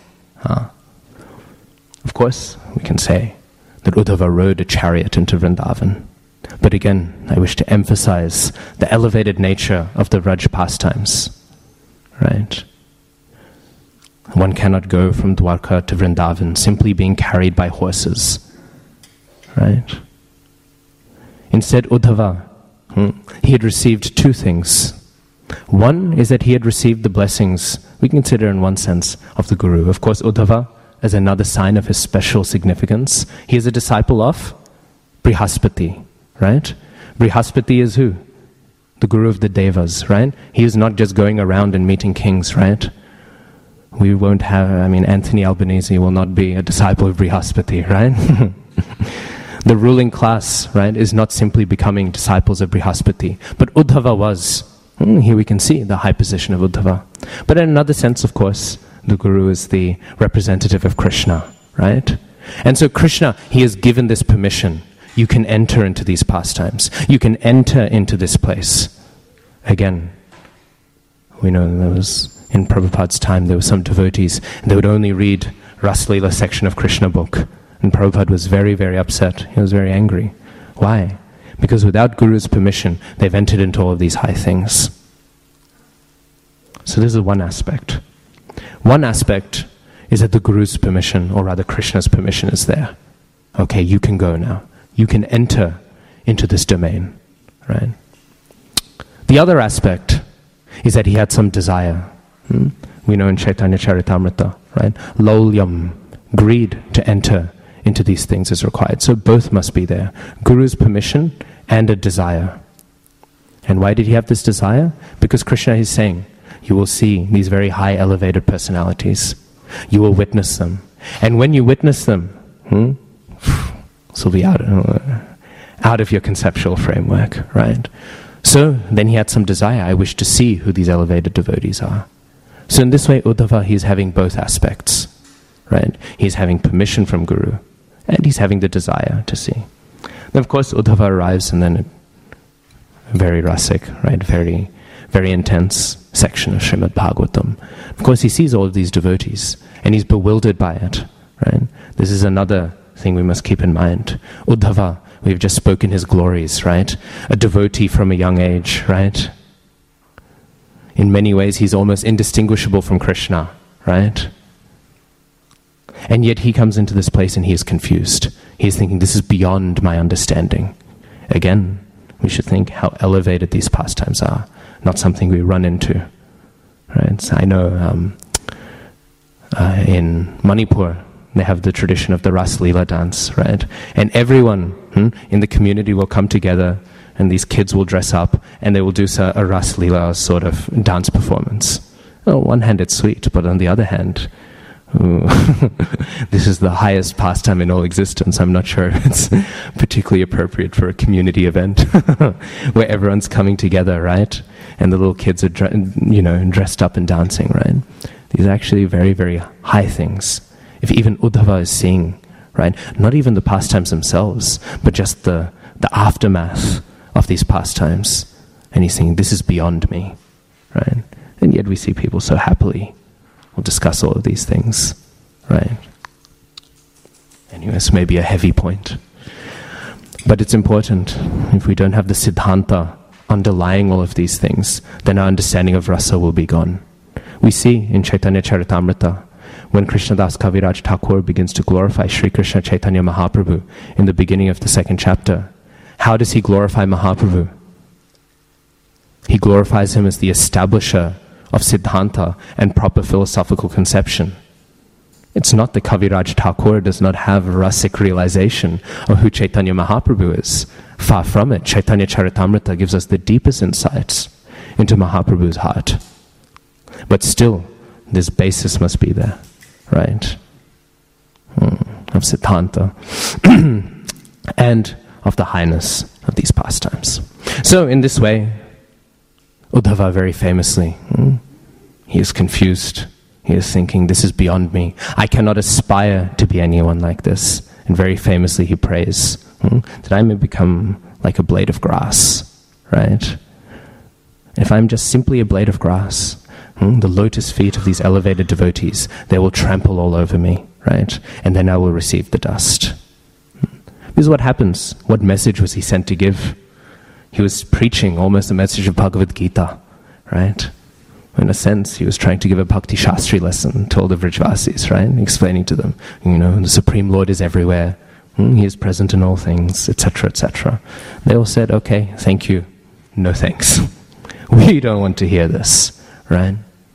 Of course, we can say that Uddhava rode a chariot into Vrindavan. But again, I wish to emphasize the elevated nature of the Vraj pastimes, right? One cannot go from Dwarka to Vrindavan simply being carried by horses, right? Instead, Uddhava, he had received two things. One is that he had received the blessings, we consider in one sense, of the Guru. Of course, Uddhava, as another sign of his special significance, he is a disciple of Brihaspati, right? Brihaspati is who? The Guru of the Devas, right? He is not just going around and meeting kings, right? We won't have, Anthony Albanese will not be a disciple of Brihaspati, right? The ruling class, right, is not simply becoming disciples of Brihaspati, but Uddhava was. Here we can see the high position of Uddhava. But in another sense, of course, the Guru is the representative of Krishna, right? And so Krishna, he has given this permission. You can enter into these pastimes. You can enter into this place. Again, we know there was, in Prabhupada's time, there were some devotees, and they would only read Ras Leela section of Krishna book. And Prabhupada was very, very upset. He was very angry. Why? Because without Guru's permission, they've entered into all of these high things. So this is one aspect. One aspect is that the Guru's permission, or rather Krishna's permission, is there. Okay, you can go now. You can enter into this domain, right? The other aspect is that he had some desire. We know in Chaitanya Charitamrita, right? Laulyam, greed to enter into these things is required. So both must be there. Guru's permission and a desire. And why did he have this desire? Because Krishna is saying, you will see these very high elevated personalities. You will witness them. And when you witness them, this will be out of your conceptual framework, right? So then he had some desire. I wish to see who these elevated devotees are. So in this way, Uddhava, he's having both aspects, right? He's having permission from Guru, and he's having the desire to see. Then of course Uddhava arrives, and then a very rasik, right? Very, very intense section of Srimad Bhagavatam. Of course he sees all of these devotees, and he's bewildered by it, right? This is another thing we must keep in mind. Uddhava, we've just spoken his glories, right? A devotee from a young age, right? In many ways he's almost indistinguishable from Krishna, right? And yet he comes into this place and he is confused. He's thinking, this is beyond my understanding. Again, we should think how elevated these pastimes are, not something we run into. Right? So I know in Manipur, they have the tradition of the Ras Leela dance, right? And everyone in the community will come together, and these kids will dress up, and they will do a Ras Leela sort of dance performance. On one hand, it's sweet, but on the other hand, this is the highest pastime in all existence. I'm not sure if it's particularly appropriate for a community event where everyone's coming together, right? And the little kids are dressed up and dancing, right? These are actually very, very high things. If even Uddhava is seeing, right, not even the pastimes themselves, but just the aftermath of these pastimes, and he's saying, this is beyond me, right? And yet we see people so happily will discuss all of these things, right? Anyway, this may be a heavy point, but it's important. If we don't have the Siddhanta underlying all of these things, then our understanding of rasa will be gone. We see in Chaitanya Charitamrita, when Krishnadas Kaviraj Thakur begins to glorify Sri Krishna Chaitanya Mahaprabhu in the beginning of the second chapter, how does he glorify Mahaprabhu? He glorifies him as the establisher of Siddhanta and proper philosophical conception. It's not that Kaviraj Thakur does not have a rasic realization of who Chaitanya Mahaprabhu is. Far from it. Chaitanya Charitamrita gives us the deepest insights into Mahaprabhu's heart. But still, this basis must be there, right? Of Siddhanta. And of the highness of these pastimes. So in this way, Uddhava very famously, he is confused. He is thinking, this is beyond me. I cannot aspire to be anyone like this. And very famously he prays, that I may become like a blade of grass, right? If I'm just simply a blade of grass, the lotus feet of these elevated devotees, they will trample all over me, right? And then I will receive the dust. This is what happens. What message was he sent to give? He was preaching almost the message of Bhagavad Gita, right? In a sense, he was trying to give a Bhakti Shastri lesson to all the Vrajvasis, right? Explaining to them, the Supreme Lord is everywhere. He is present in all things, etc., etc. They all said, okay, thank you. No thanks. We don't want to hear this, right?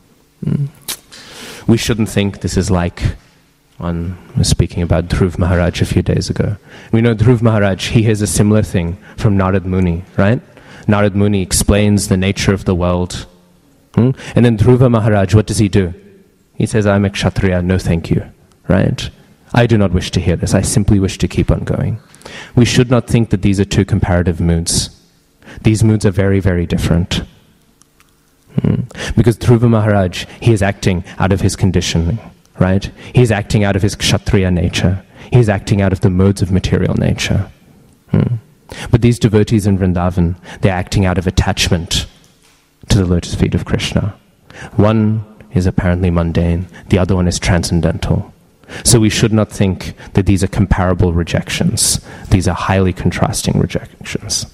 We shouldn't think this is like, one was speaking about Dhruv Maharaj a few days ago. We know Dhruv Maharaj, he hears a similar thing from Narad Muni, right? Narad Muni explains the nature of the world. And then Dhruva Maharaj, what does he do? He says, I'm a Kshatriya, no thank you, right? I do not wish to hear this, I simply wish to keep on going. We should not think that these are two comparative moods. These moods are very, very different. Because Dhruva Maharaj, he is acting out of his conditioning, right? He is acting out of his Kshatriya nature. He is acting out of the modes of material nature. But these devotees in Vrindavan, they're acting out of attachment to the lotus feet of Krishna. One is apparently mundane, the other one is transcendental. So we should not think that these are comparable rejections. These are highly contrasting rejections.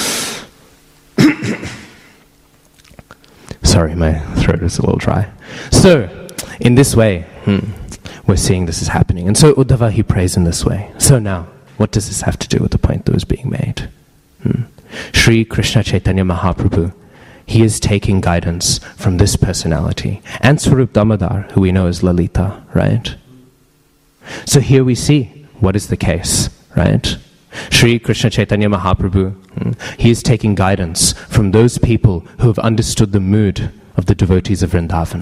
Sorry, my throat is a little dry. So, in this way, we're seeing this is happening. And so Uddhava, he prays in this way. So now, what does this have to do with the point that was being made? Sri Krishna Chaitanya Mahaprabhu, he is taking guidance from this personality. And Swarup Damodar, who we know as Lalita, right? So here we see what is the case, right? Sri Krishna Chaitanya Mahaprabhu, he is taking guidance from those people who have understood the mood of the devotees of Vrindavan.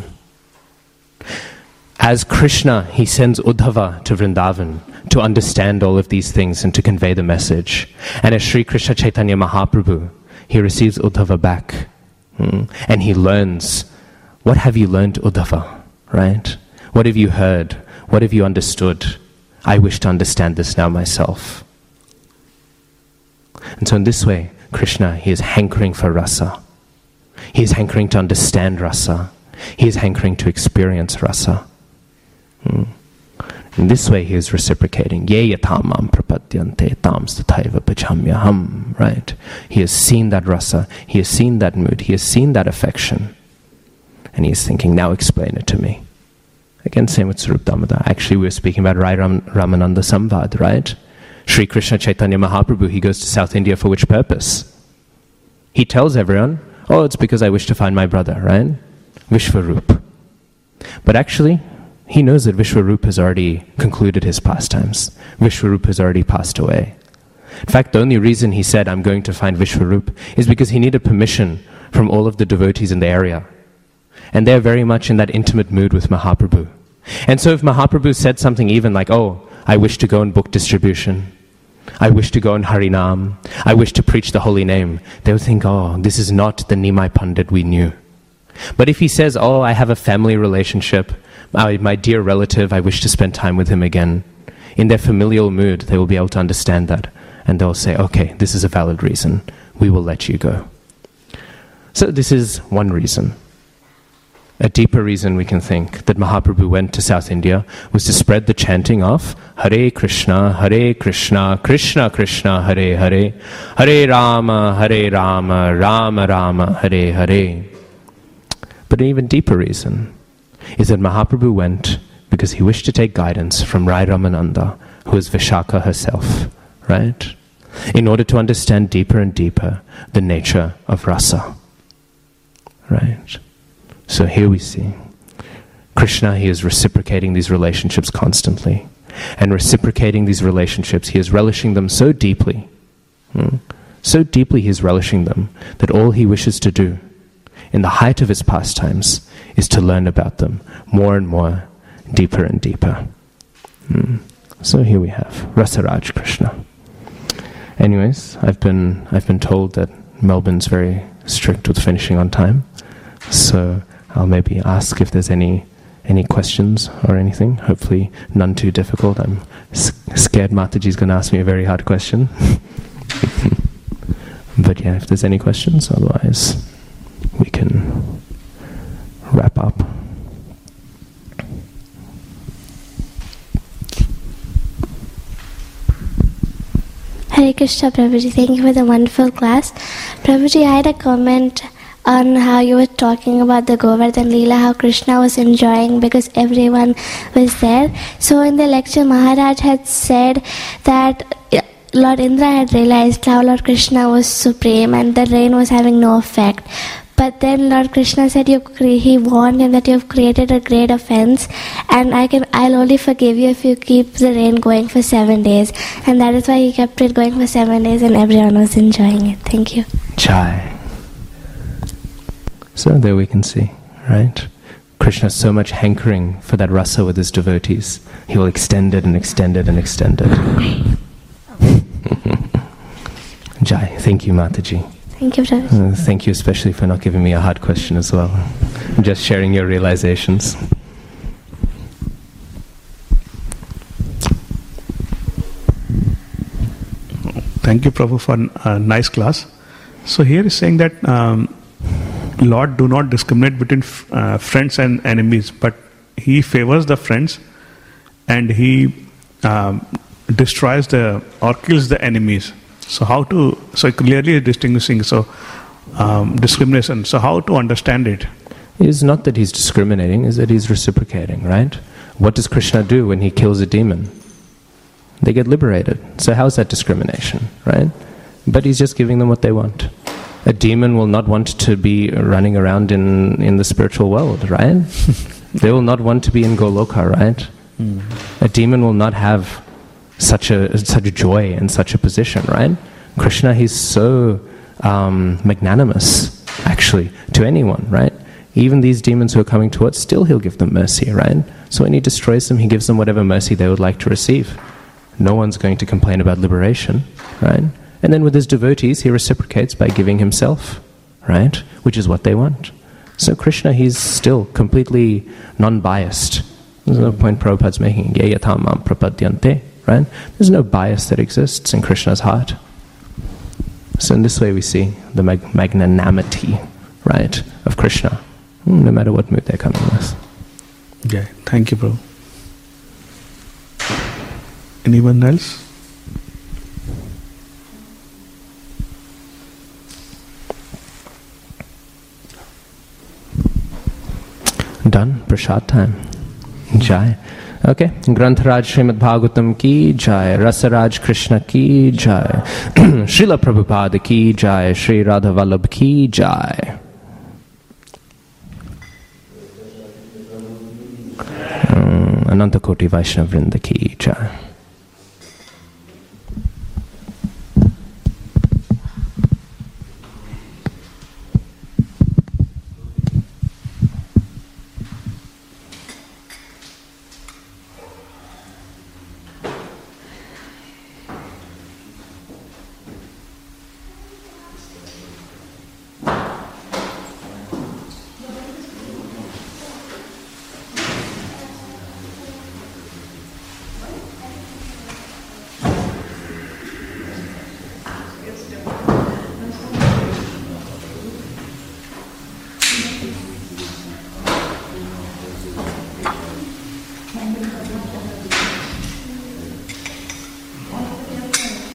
As Krishna, he sends Uddhava to Vrindavan to understand all of these things and to convey the message. And as Sri Krishna Chaitanya Mahaprabhu, he receives Uddhava back. And he learns, what have you learned, Uddhava, right? What have you heard? What have you understood? I wish to understand this now myself. And so in this way, Krishna, he is hankering for rasa. He is hankering to understand rasa. He is hankering to experience rasa. In this way, he is reciprocating. Ye yatamam prapadyante tam stathaiva pachamyaham. Right? He has seen that rasa. He has seen that mood. He has seen that affection. And he is thinking, now explain it to me. Again, same with Swarup Damodar. Actually, we were speaking about Rai Ramananda Samvad, right? Sri Krishna Chaitanya Mahaprabhu, he goes to South India for which purpose? He tells everyone, oh, it's because I wish to find my brother, right? Vishwarup. But actually, he knows that Vishwarup has already concluded his pastimes. Vishwarup has already passed away. In fact, the only reason he said, I'm going to find Vishwarup, is because he needed permission from all of the devotees in the area. And they're very much in that intimate mood with Mahaprabhu. And so if Mahaprabhu said something even like, oh, I wish to go in book distribution, I wish to go in Harinam, I wish to preach the holy name, they would think, oh, this is not the Nimai Pandit we knew. But if he says, oh, I have a family relationship, my dear relative, I wish to spend time with him again, in their familial mood, they will be able to understand that. And they'll say, okay, this is a valid reason. We will let you go. So this is one reason. A deeper reason we can think that Mahaprabhu went to South India was to spread the chanting of Hare Krishna, Krishna Krishna, Hare Hare, Hare Rama, Rama Rama, Hare Hare. But an even deeper reason is that Mahaprabhu went because he wished to take guidance from Rai Ramananda, who is Vishaka herself, right? In order to understand deeper and deeper the nature of rasa, right? So here we see Krishna, he is reciprocating these relationships constantly. And reciprocating these relationships, he is relishing them so deeply. So deeply he is relishing them that all he wishes to do in the height of his pastimes is to learn about them more and more, deeper and deeper. So here we have Rasaraj Krishna. Anyways, I've been told that Melbourne's very strict with finishing on time, so I'll maybe ask if there's any questions or anything. Hopefully none too difficult. I'm scared Mataji's going to ask me a very hard question. But yeah, if there's any questions, otherwise we can wrap up. Hare Krishna, Prabhuji. Thank you for the wonderful class. Prabhuji, I had a comment on how you were talking about the Govardhan Leela, how Krishna was enjoying because everyone was there. So in the lecture, Maharaj had said that Lord Indra had realized how Lord Krishna was supreme and the rain was having no effect. But then Lord Krishna said he warned him that you have created a great offense, and I'll only forgive you if you keep the rain going for 7 days. And that is why he kept it going for 7 days and everyone was enjoying it. Thank you. Jai. So there we can see, right? Krishna has so much hankering for that rasa with his devotees. He will extend it and extend it and extend it. Jai. Thank you, Mataji. Thank you, Prabhuji. Thank you especially for not giving me a hard question as well. Just sharing your realizations. Thank you, Prabhu, for a nice class. So here is saying that Lord do not discriminate between friends and enemies, but He favors the friends and He destroys or kills the enemies. So clearly distinguishing, discrimination. So how to understand it? It is not that he's discriminating, is that he's reciprocating, right? What does Krishna do when he kills a demon? They get liberated. So how's that discrimination, right? But he's just giving them what they want. A demon will not want to be running around in the spiritual world, right? They will not want to be in Goloka, right? A demon will not have such a joy and such a position, right? Krishna, he's so magnanimous, actually, to anyone, right? Even these demons who are coming towards, still he'll give them mercy, right? So when he destroys them, he gives them whatever mercy they would like to receive. No one's going to complain about liberation, right? And then with his devotees, he reciprocates by giving himself, right? Which is what they want. So Krishna, he's still completely non-biased. There's no point Prabhupada's making. Ye yatham mam prapadyante. Right? There's no bias that exists in Krishna's heart. So in this way we see the magnanimity, right, of Krishna, no matter what mood they're coming with. Yeah, thank you, Prabhu. Anyone else? Done. Prasad time. Jai. Okay, Grantharaj Srimad Bhagavatam ki jai, Rasaraj Krishna ki jai, Srila Prabhupada ki jai, Sri Radha Vallabh ki jai. Ananta Koti Vaishnava Vrinda ki jai.